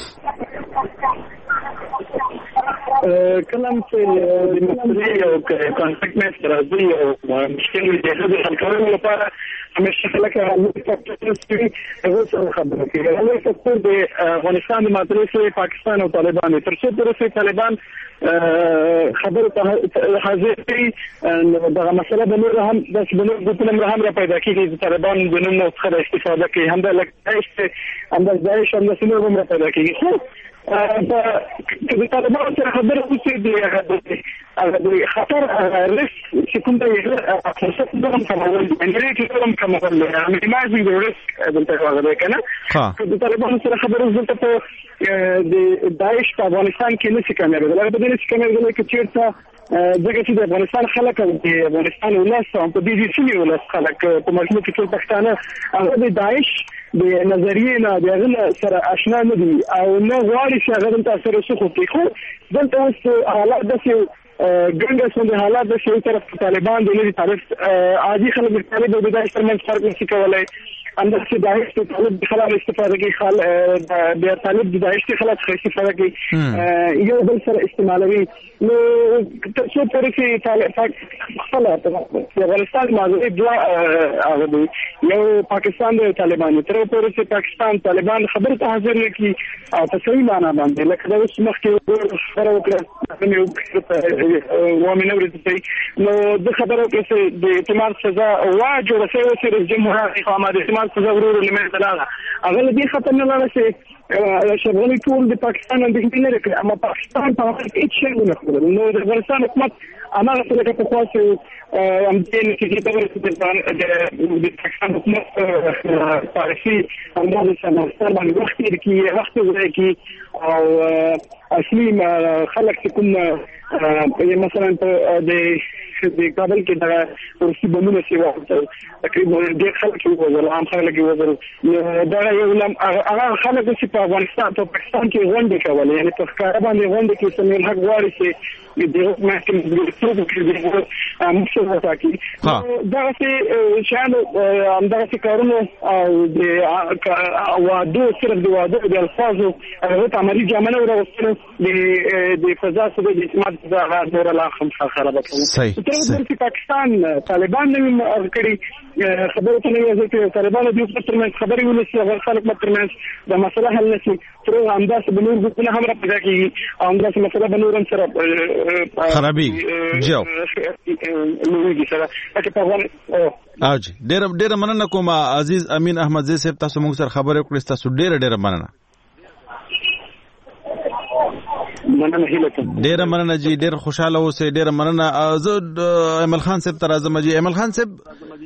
کله چې د مسلې او کانفلیکټ مېنس راځي او مشکل د حل کولو لپاره همیشه خلک هغه فکټورز هغه سره خبرې کوي. هغه فکټور د افغانستان د ماتریس پاکستان او طالبان تر څو پورې طالبان خبره ته حاضر دي دغه مسله به نور هم د بنور ګوتنم هم را پیدا کیږي چې طالبان د نوم څخه استفاده کوي هم د داعش هم د سنور هم را پیدا کیږي. خو د طالبان سره خبره وشي د خطر ریسک چې کوم دی فرصت هم کمول انګریزي هم کمول مینیمایزینګ د ریسک دلته راغلی کنه. د طالبان سره خبره وشي په د داعش په افغانستان کې نشي کامیابېدلی. هغه په دې نشي کامیابېدلی چې چېرته ځکه چې د افغانستان خلک او د افغانستان ولس او په دې سیمې ولس خلک په مجموع کې ټول پښتانه هغه د داعش د نظریې نه د هغه سره آشنا نه دي او نه غواړي چې هغه دلته سره سخو کوي. خو دلته اوس حالات داسې ګنګه څنګه حالات د شي طرف طالبان د لري طرف عادي خلک د طالب د داعش ترمنځ فرق نشي کولای. اندر چې داعش ته طالب خلک استفاده کوي د طالب د داعش خلک استفاده کوي یو بل سره استعمالوي. نو تر څو پورې چې طالب خپل د افغانستان ماضي دوه هغه دی یو پاکستان د طالبان تر پورې چې پاکستان طالبان خبره ته حاضر نه کی او په صحیح معنا باندې لکه دا اوس مخکې خبره وکړه وامنه ورته نو د خبرو کې د اعتماد سزا واجب رسول رئیس جمهور اقامت اعتماد سزا ورور لمن دلاله هغه دې خطر نه لاله چې شغلي ټول د پاکستان اندېښنې لري کړې اما پاکستان په هغه کې هیڅ شی نه خبره نو د افغانستان حکومت امر څه لکه په خاص ام دې چې د پاکستان حکومت پالیسي همدا سمستر باندې وخت کې وخت ورکړي او اصلي خلک چې کوم مثلا د کابل کې د روسي بمونه سی وخت تقریبا ډېر خلک وځل عام خلک وځل دا یو هغه خلک چې په افغانستان په پاکستان کې غونډې کولې یعنی په ښکاره باندې غونډې کې سمون حق غواړي چې د محکمې د څو کې مشوره وکړي دا چې شانو همدغه کارونه او د وادو صرف د وادو د الفاظو هغه عملي جامنه ورسره د فضا سره د اعتماد دا ډېر لا خرابه کوي. چې پاکستان طالبان نه کړی خبره ته نه وځي چې طالبان د یو ترمنځ خبرې ولسی او خلک ترمنځ د مسله حل نشي تر همداس بنور ګونه هم را پیدا کیږي او همداس مسله بنور هم سره خرابي جو نوږي سره چې په افغان اج ډېر مننه کوم عزیز امین احمد زی صاحب تاسو موږ سره خبرې وکړې تاسو ډېر مننه. ډېر مننه جی ډېر خوشاله اوسئ ډېر مننه. زه ایمل خان صاحب ته راځم جی. ایمل خان صاحب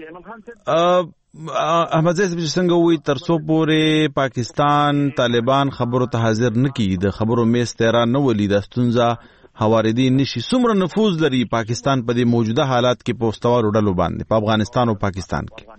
احمد زی صاحب څنګه وایي تر څو پورې پاکستان طالبان خبرو ته حاضر نه کیږي د خبرو میز تیرا نه ولي د ستونزه هواردي نشي څومره نفوذ لري پاکستان په دې موجوده حالات کې په استوارو ډلو باندې په افغانستان او پاکستان کې.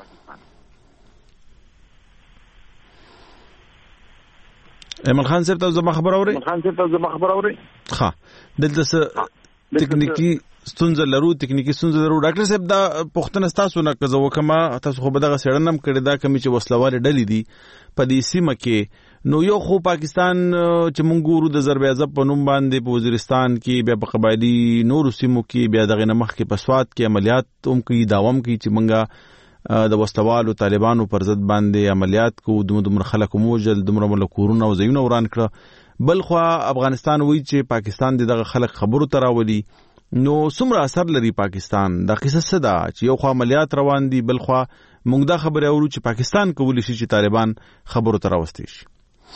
ایمل خان صاحب ته زما خبر اوري ها دلته تکنیکی ستونزه لرو ډاکټر صاحب دا پښتنه تاسو نه کوم تاسو خو به دغه سړنم کړی دا کمی چې وسلوال ډلې دي په دې سیمه کې نو یو خو پاکستان چې مونږ ګورو د ضرب عضب په نوم باندې په وزیرستان کې بیا په قبایلی نور سیمو کې بیا دغه نمخ کې په سوات کې عملیات هم کوي داوم کوي چې مونږه د وسوالو طالبانو پر ضد باندې عملیات کو دومره خلکو موجل دومره ملکورونه او زینو وران کړه بل خو افغانستان وایي چې پاکستان دغه خلک خبرو تراولي نو څومره اثر لري پاکستان دا قصه څه ده چې یو خو عملیات روان دي بل خو موږ دا خبره اورو چې پاکستان کولی شي چې طالبان خبرو ته راوستي شي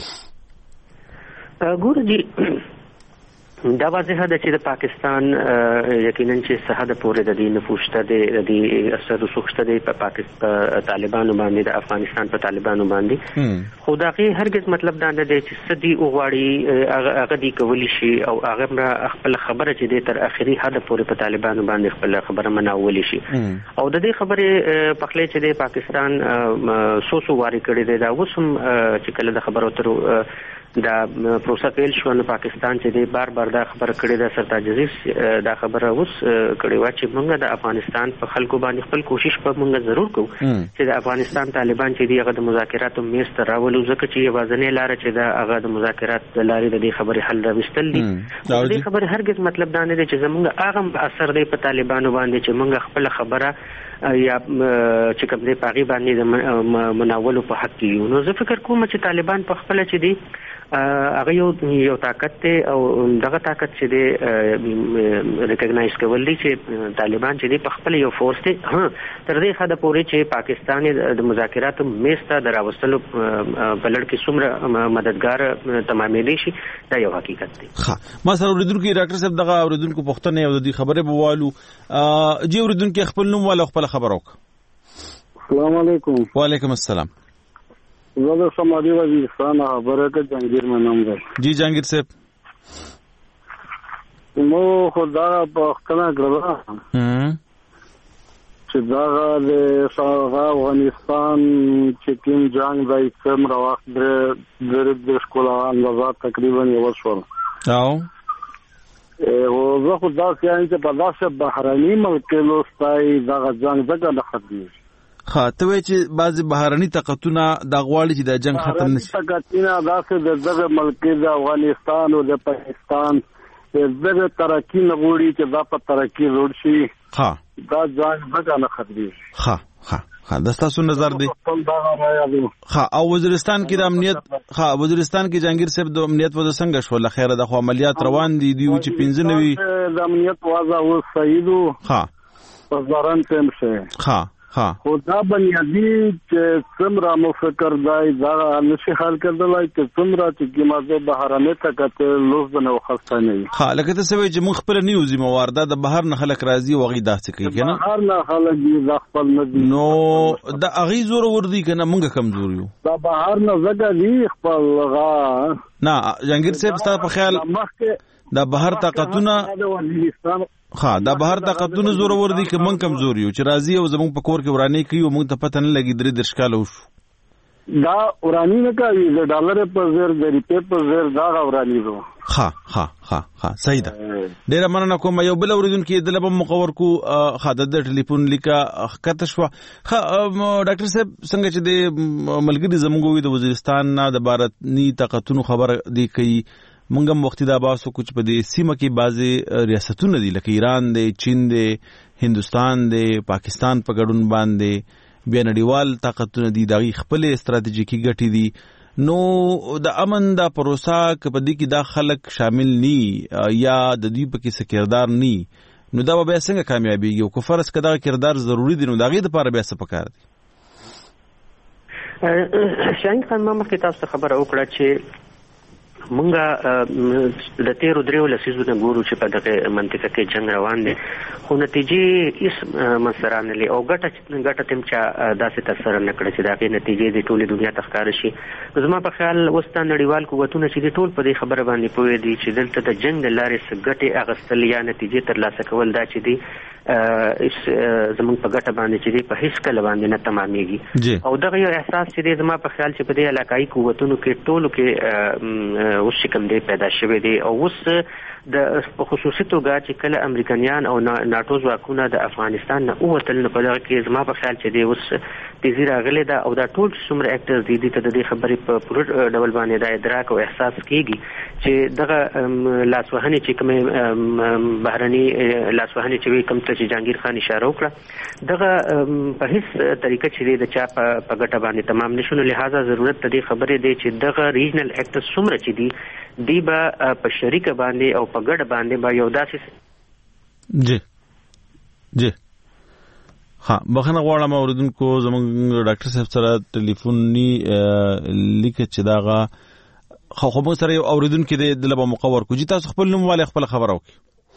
ګورځي دا واضح ده چې د پاکستان یقینا چې سحد پورې د دې نفوذ ته د اثر سوخته دی په پاکستان طالبانو باندې د افغانستان په طالبانو باندې خو دا هرگز مطلب دا نه دی چې سدي اوغاړي هغه دی کولی شي او هغه خپل خبره چې د تر اخري حد پورې په طالبانو باندې خپل خبره مناولي شي او د دې خبره په خله چې د پاکستان سوسو واري کړی دی دا وسم چې کله د خبرو تر دا پروسه پیل شو نو پاکستان چې دی بار بار دا خبره کړې ده سرتاج عزیز دا خبره اوس کړې و چې موږ د افغانستان په خلکو باندې خپل کوشش په موږ ضرور کوو چې د افغانستان طالبان چې دی هغه د مذاکراتو میز ته راولو ځکه چې یوازینۍ لار چې دا هغه د مذاکرات د لارې د دې خبرې حل راوستل دي د دې خبرې هرگز مطلب دا نه دی چې زموږ هغه اثر دی په طالبانو باندې چې موږ خپل خبره یا چې کوم دی پاغي باندې مناولو په حق کې نو زه فکر کوم چې طالبان په خپل چې دی هغه یو طاقت دی او دغه طاقت چې دی ریکګنایز کول دي چې طالبان چې دی په خپل یو فورس دی تر دې حد پورې چې پاکستان د مذاکراتو میز ته دراوستلو بلړ کې څومره مددگار تمامېدي شي دا یو حقیقت دی. ما سره اوریدونکو ډاکټر صاحب دغه اوریدونکو پوښتنه یو د دې خبره بوالو جی اوریدونکو خپل نوم ولا خپل خبر وک. السلام علیکم. وعلیکم السلام. زه سمادي وزیرستان خبره کوم جنگیر منم دی. جی جنگیر صاحب. نو خدا په خپل غره چې دا د افغانستان چې کوم جنگ دای څومره وخت د سکولا اندازه تقریبا یو شو. او زه خدا چې په داسې بهراني ملک لوستای دا جنگ دغه نه ختمي. ته وایې چې بعضې بهرني طاقتونه دا غواړي چې دا جنگ ختم نشي. طاقتونه داسې د دغه ملک د افغانستان او د پاکستان دغه ترقي نه غواړي چې دا په ترقي لوړ شي دا جنگ دغه نه ختمي. دا ستاسو نظر دی. او وزیرستان کې د امنیت وزیرستان کې جهانگیر صاحب د امنیت وضع څنګه شو؟ لخیره د خو عملیات روان دي چې 15 د امنیت وضع و صحیحو په ځارن تم شه خو دا بنیادی چې څومره مفکر دی دا نشي حل کېدلای چې څومره چې کیمازه بهرانه طاقت لوز نه وخصه نه لکه ته سوي چې مخ خپل نیو ذمہ وار ده د بهر نه خلک راځي او غي داسې کوي کنه بهر نه خلک دي خپل نه نو د اغي زور ور دي کنه مونږ کمزور یو دا بهر نه زګه دي خپل غا نه جنگیر صاحب ستاسو په خیال دا بهر طاقتونه دا بهر طاقتونه زور ور دي که من کمزور یو چې راځي او زمونږ په کور کې ورانه کوي او موږ ته پته نه لګي درې درشکاله وشو دا ورانی نه کوي د ډالر په زر د روپې په زر دا ورانی وو صحیح ده. ډیره مننه کوم. یو بل اوریدونکو د لبم مقور کو خادت د ټلیفون لیکا کته شو. ډاکټر صاحب څنګه چې د ملګری زموږ د وزیرستان نه د بھارتنی طاقتونو خبر دی کوي مونږ هم وختي دا باسو کوم په دې سیمه کې بعضې ریاستونه دي لکه ایران دی، چین دی، هندستان دی، پاکستان په ګډون باندې بیا نړیوال طاقتونه دي دغه خپل استراتیژیکي ګټې دي نو د امن دا پروسه که په دې کې دا خلک شامل ني یا د دوی په کې څه کردار ني نو دا به څنګه کامیابیږي او که فرض که دا کردار ضروری دي نو د هغې دپاره بیا څه پکار دي؟ شاهین خان ما مخکې تاسو ته خبره وکړه چې مونږه د تیرو دریو لسیزونو ګورو چې په دغه منطقه کې جنگ روان دي خو نتیجې هیڅ منځته رانغلې او ګټه تم چې داسې ترسره نه کړه چې د هغې نتیجې د ټولې دنیا ته ښکاره شي. زما په خیال اوس دا نړیوال قوتونه چې دي ټول په دې خبره باندې پوه دي چې دلته د جنگ د لارې څه ګټې اخیستل یا نتیجې ترلاسه کول دا چې دي زمونږ په ګټه باندې چې دی په هیڅ کله باندې نه تمامېږي او دغه یو احساس چې دی زما په خیال چې په دې علاقایي قوتونو کې ټولو کې اوس کوم دی پیدا شوی دی او اوس د خصوصي توګه چې کله امریکایان او ناتو ځواکونه د افغانستان نه ووتل نو په دغه کې زما په خیال چې دی اوس تیزی راغلی ده او دا ټول څومره اکټرز دي ته د دې خبرې په پوره ډول باندې دا ادراک او احساس کیږي چې دغه لاسوهنې چې کومې بهرني لاسوهنې چې کوم ته چې جهانگیر خان اشاره وکړه دغه په هیڅ طریقه چې د چا په ګټه باندې تمام نشو، لہذا ضرورت د دې خبرې دی چې دغه ریجنل اکټرز څومره چې دی به په شریکه باندې او په ګډه باندې به یو داسې جی ها بخنه غواړم اوریدونکو زموږ ډاکټر صاحب سره ټلیفوني لیک چې داغه خو موږ سره یو اوریدونکو د لبا مقور کو چې تاسو خپل نوم والي خپل خبر اوکي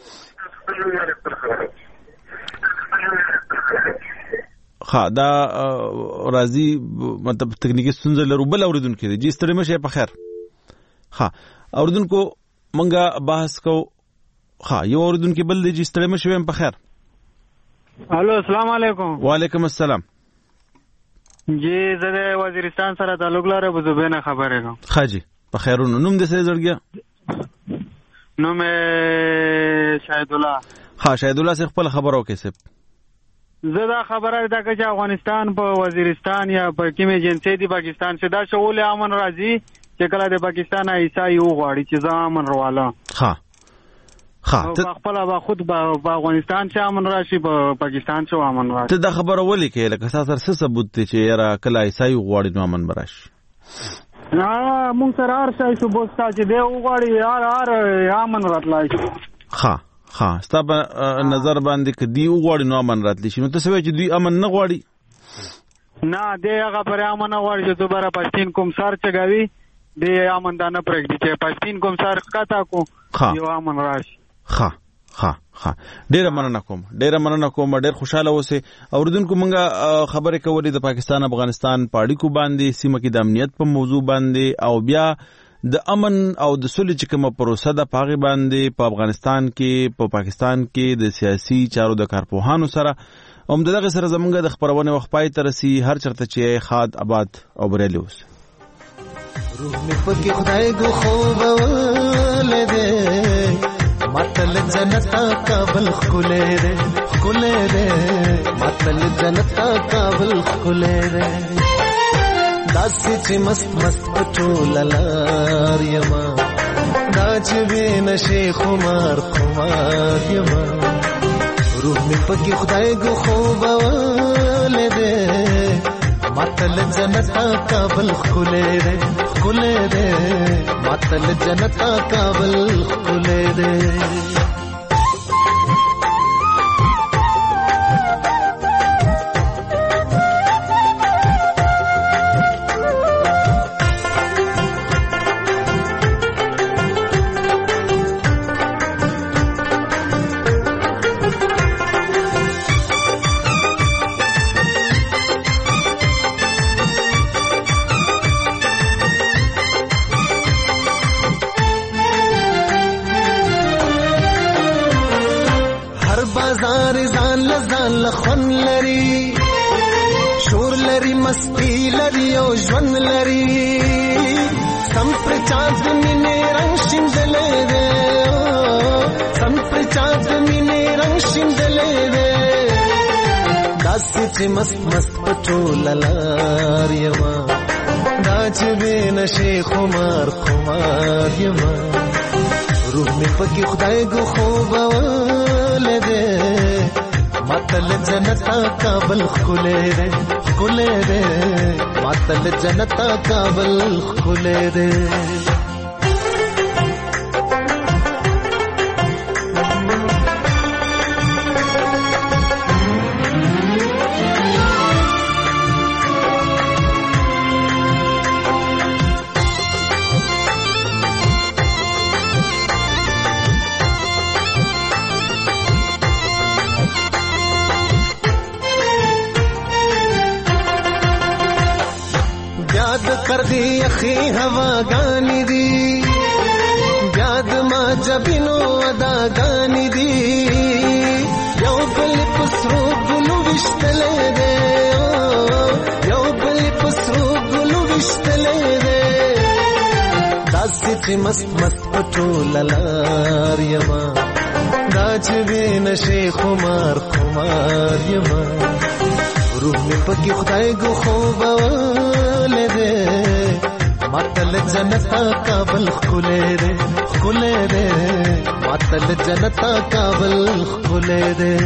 ها دا راضي مطلب تکنیکی ستونزه لرو بل اوریدونکو دي چې ستړي مشه په خیر ها اوریدونکو منګه بحث کو ها یو اوریدونکو بل دي چې ستړي مشه په خیر. الو السلام علیکم. وعلیکم السلام. جی زه د وزیرستان سره تعلق لرم بزبینه خبره کوم. خاجي په خیرونو نوم دې څه زړګیا؟ نوم شاهد الله. ها شاهد الله څه خپل خبرو کې څه زه دا خبره ده چې افغانستان په وزیرستان یا په کومه جنسي دی پاکستان څخه دا شغل امن راځي چې کله د پاکستان عیسائی وغواړي چې ځا امن رواله ها ته خپل با خود په افغانستان څخه امن راشي په پاکستان څخه امن راشي. ته دا خبره ولې کې لکه تاسو سره ثبوت دی چې یاره کله عیسائی وغواړي نو امن براشي؟ نه مونږ سره هر څه ثبوت تا چې دی وغواړي هر امن راتلای. ها ستا په نظر باندې که دی وغواړي نو امن راتلی شي نو ته څه چې دوی امن نه غواړي؟ نه دی هغه پر امن نه غواړي چې دوباره پښتين کوم سر چګوي دی امن دانه پرګدي چې پښتين کوم سر کاته کو یو امن راشي. ها ډیره مننه کوم ډیر خوشاله اوسه. اوریدونکو مونږه خبرې کولې د پاکستان افغانستان په اړیکو باندې سیمه کې د امنیت په موضوع باندې او بیا د امن او د سولې چې کومه پروسه ده پاغي باندې په افغانستان کې په پاکستان کې د سیاسي چارو د کارپوهانو سره دغه سره زمونږ د خبرونه وخت پای ته رسي هر چرته چې خاد آباد او بریالي اوس. روح می پکې خدای ګو خوب ولده ماتل جنتا کابل خولې ده ماتل جنتا کابل خولې ده داسې چې مست پټول لار یما دا چې وینه شیخ عمر یما روح می پکې خدای ګو خوب ولده ماتل جنتا کابل خولې ده ماتل جنتا کابل خولې ده. لخن لري شور لري مستی لري او ژوند لري سم پر چاند مینې رنگ شیندلې ده سم پر چاند مینې رنگ شیندلې ده داسې چې مست پټول لار یما دا چې وینه شیخ عمر یما روح می پکې خدای ګو خوب ولده ماتل جنتا کابل خولې ده ماتل جنتا کابل خولې ده. کردی اخی ہوا گانی دی یاد ما جبینو ادا گانی دی یو بل پسرو گلو وشتلے دے یو بل پسرو گلو وشتلے دے داسی چې مست مست پټول لار یما دا چې نشه خمار خمار یما روح می پکې خدای ګو خوب ولده ماتل جنتا کابل خله دے ماتل جنتا کابل خله دے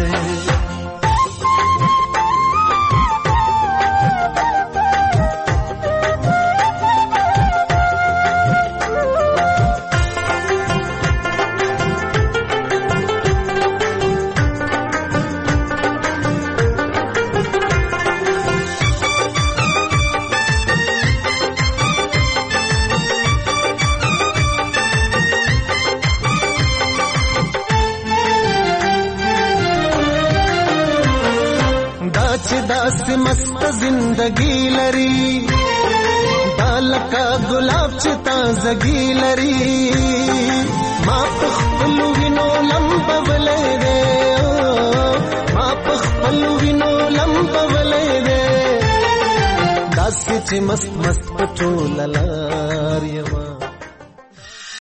داسې مست زندگی لري بالکا ګلاب چې تازگی لري ما په خپل وینو لمبولې دې ما په خپل وینو لمبولې دې داسې چې مست مست پټول لار یما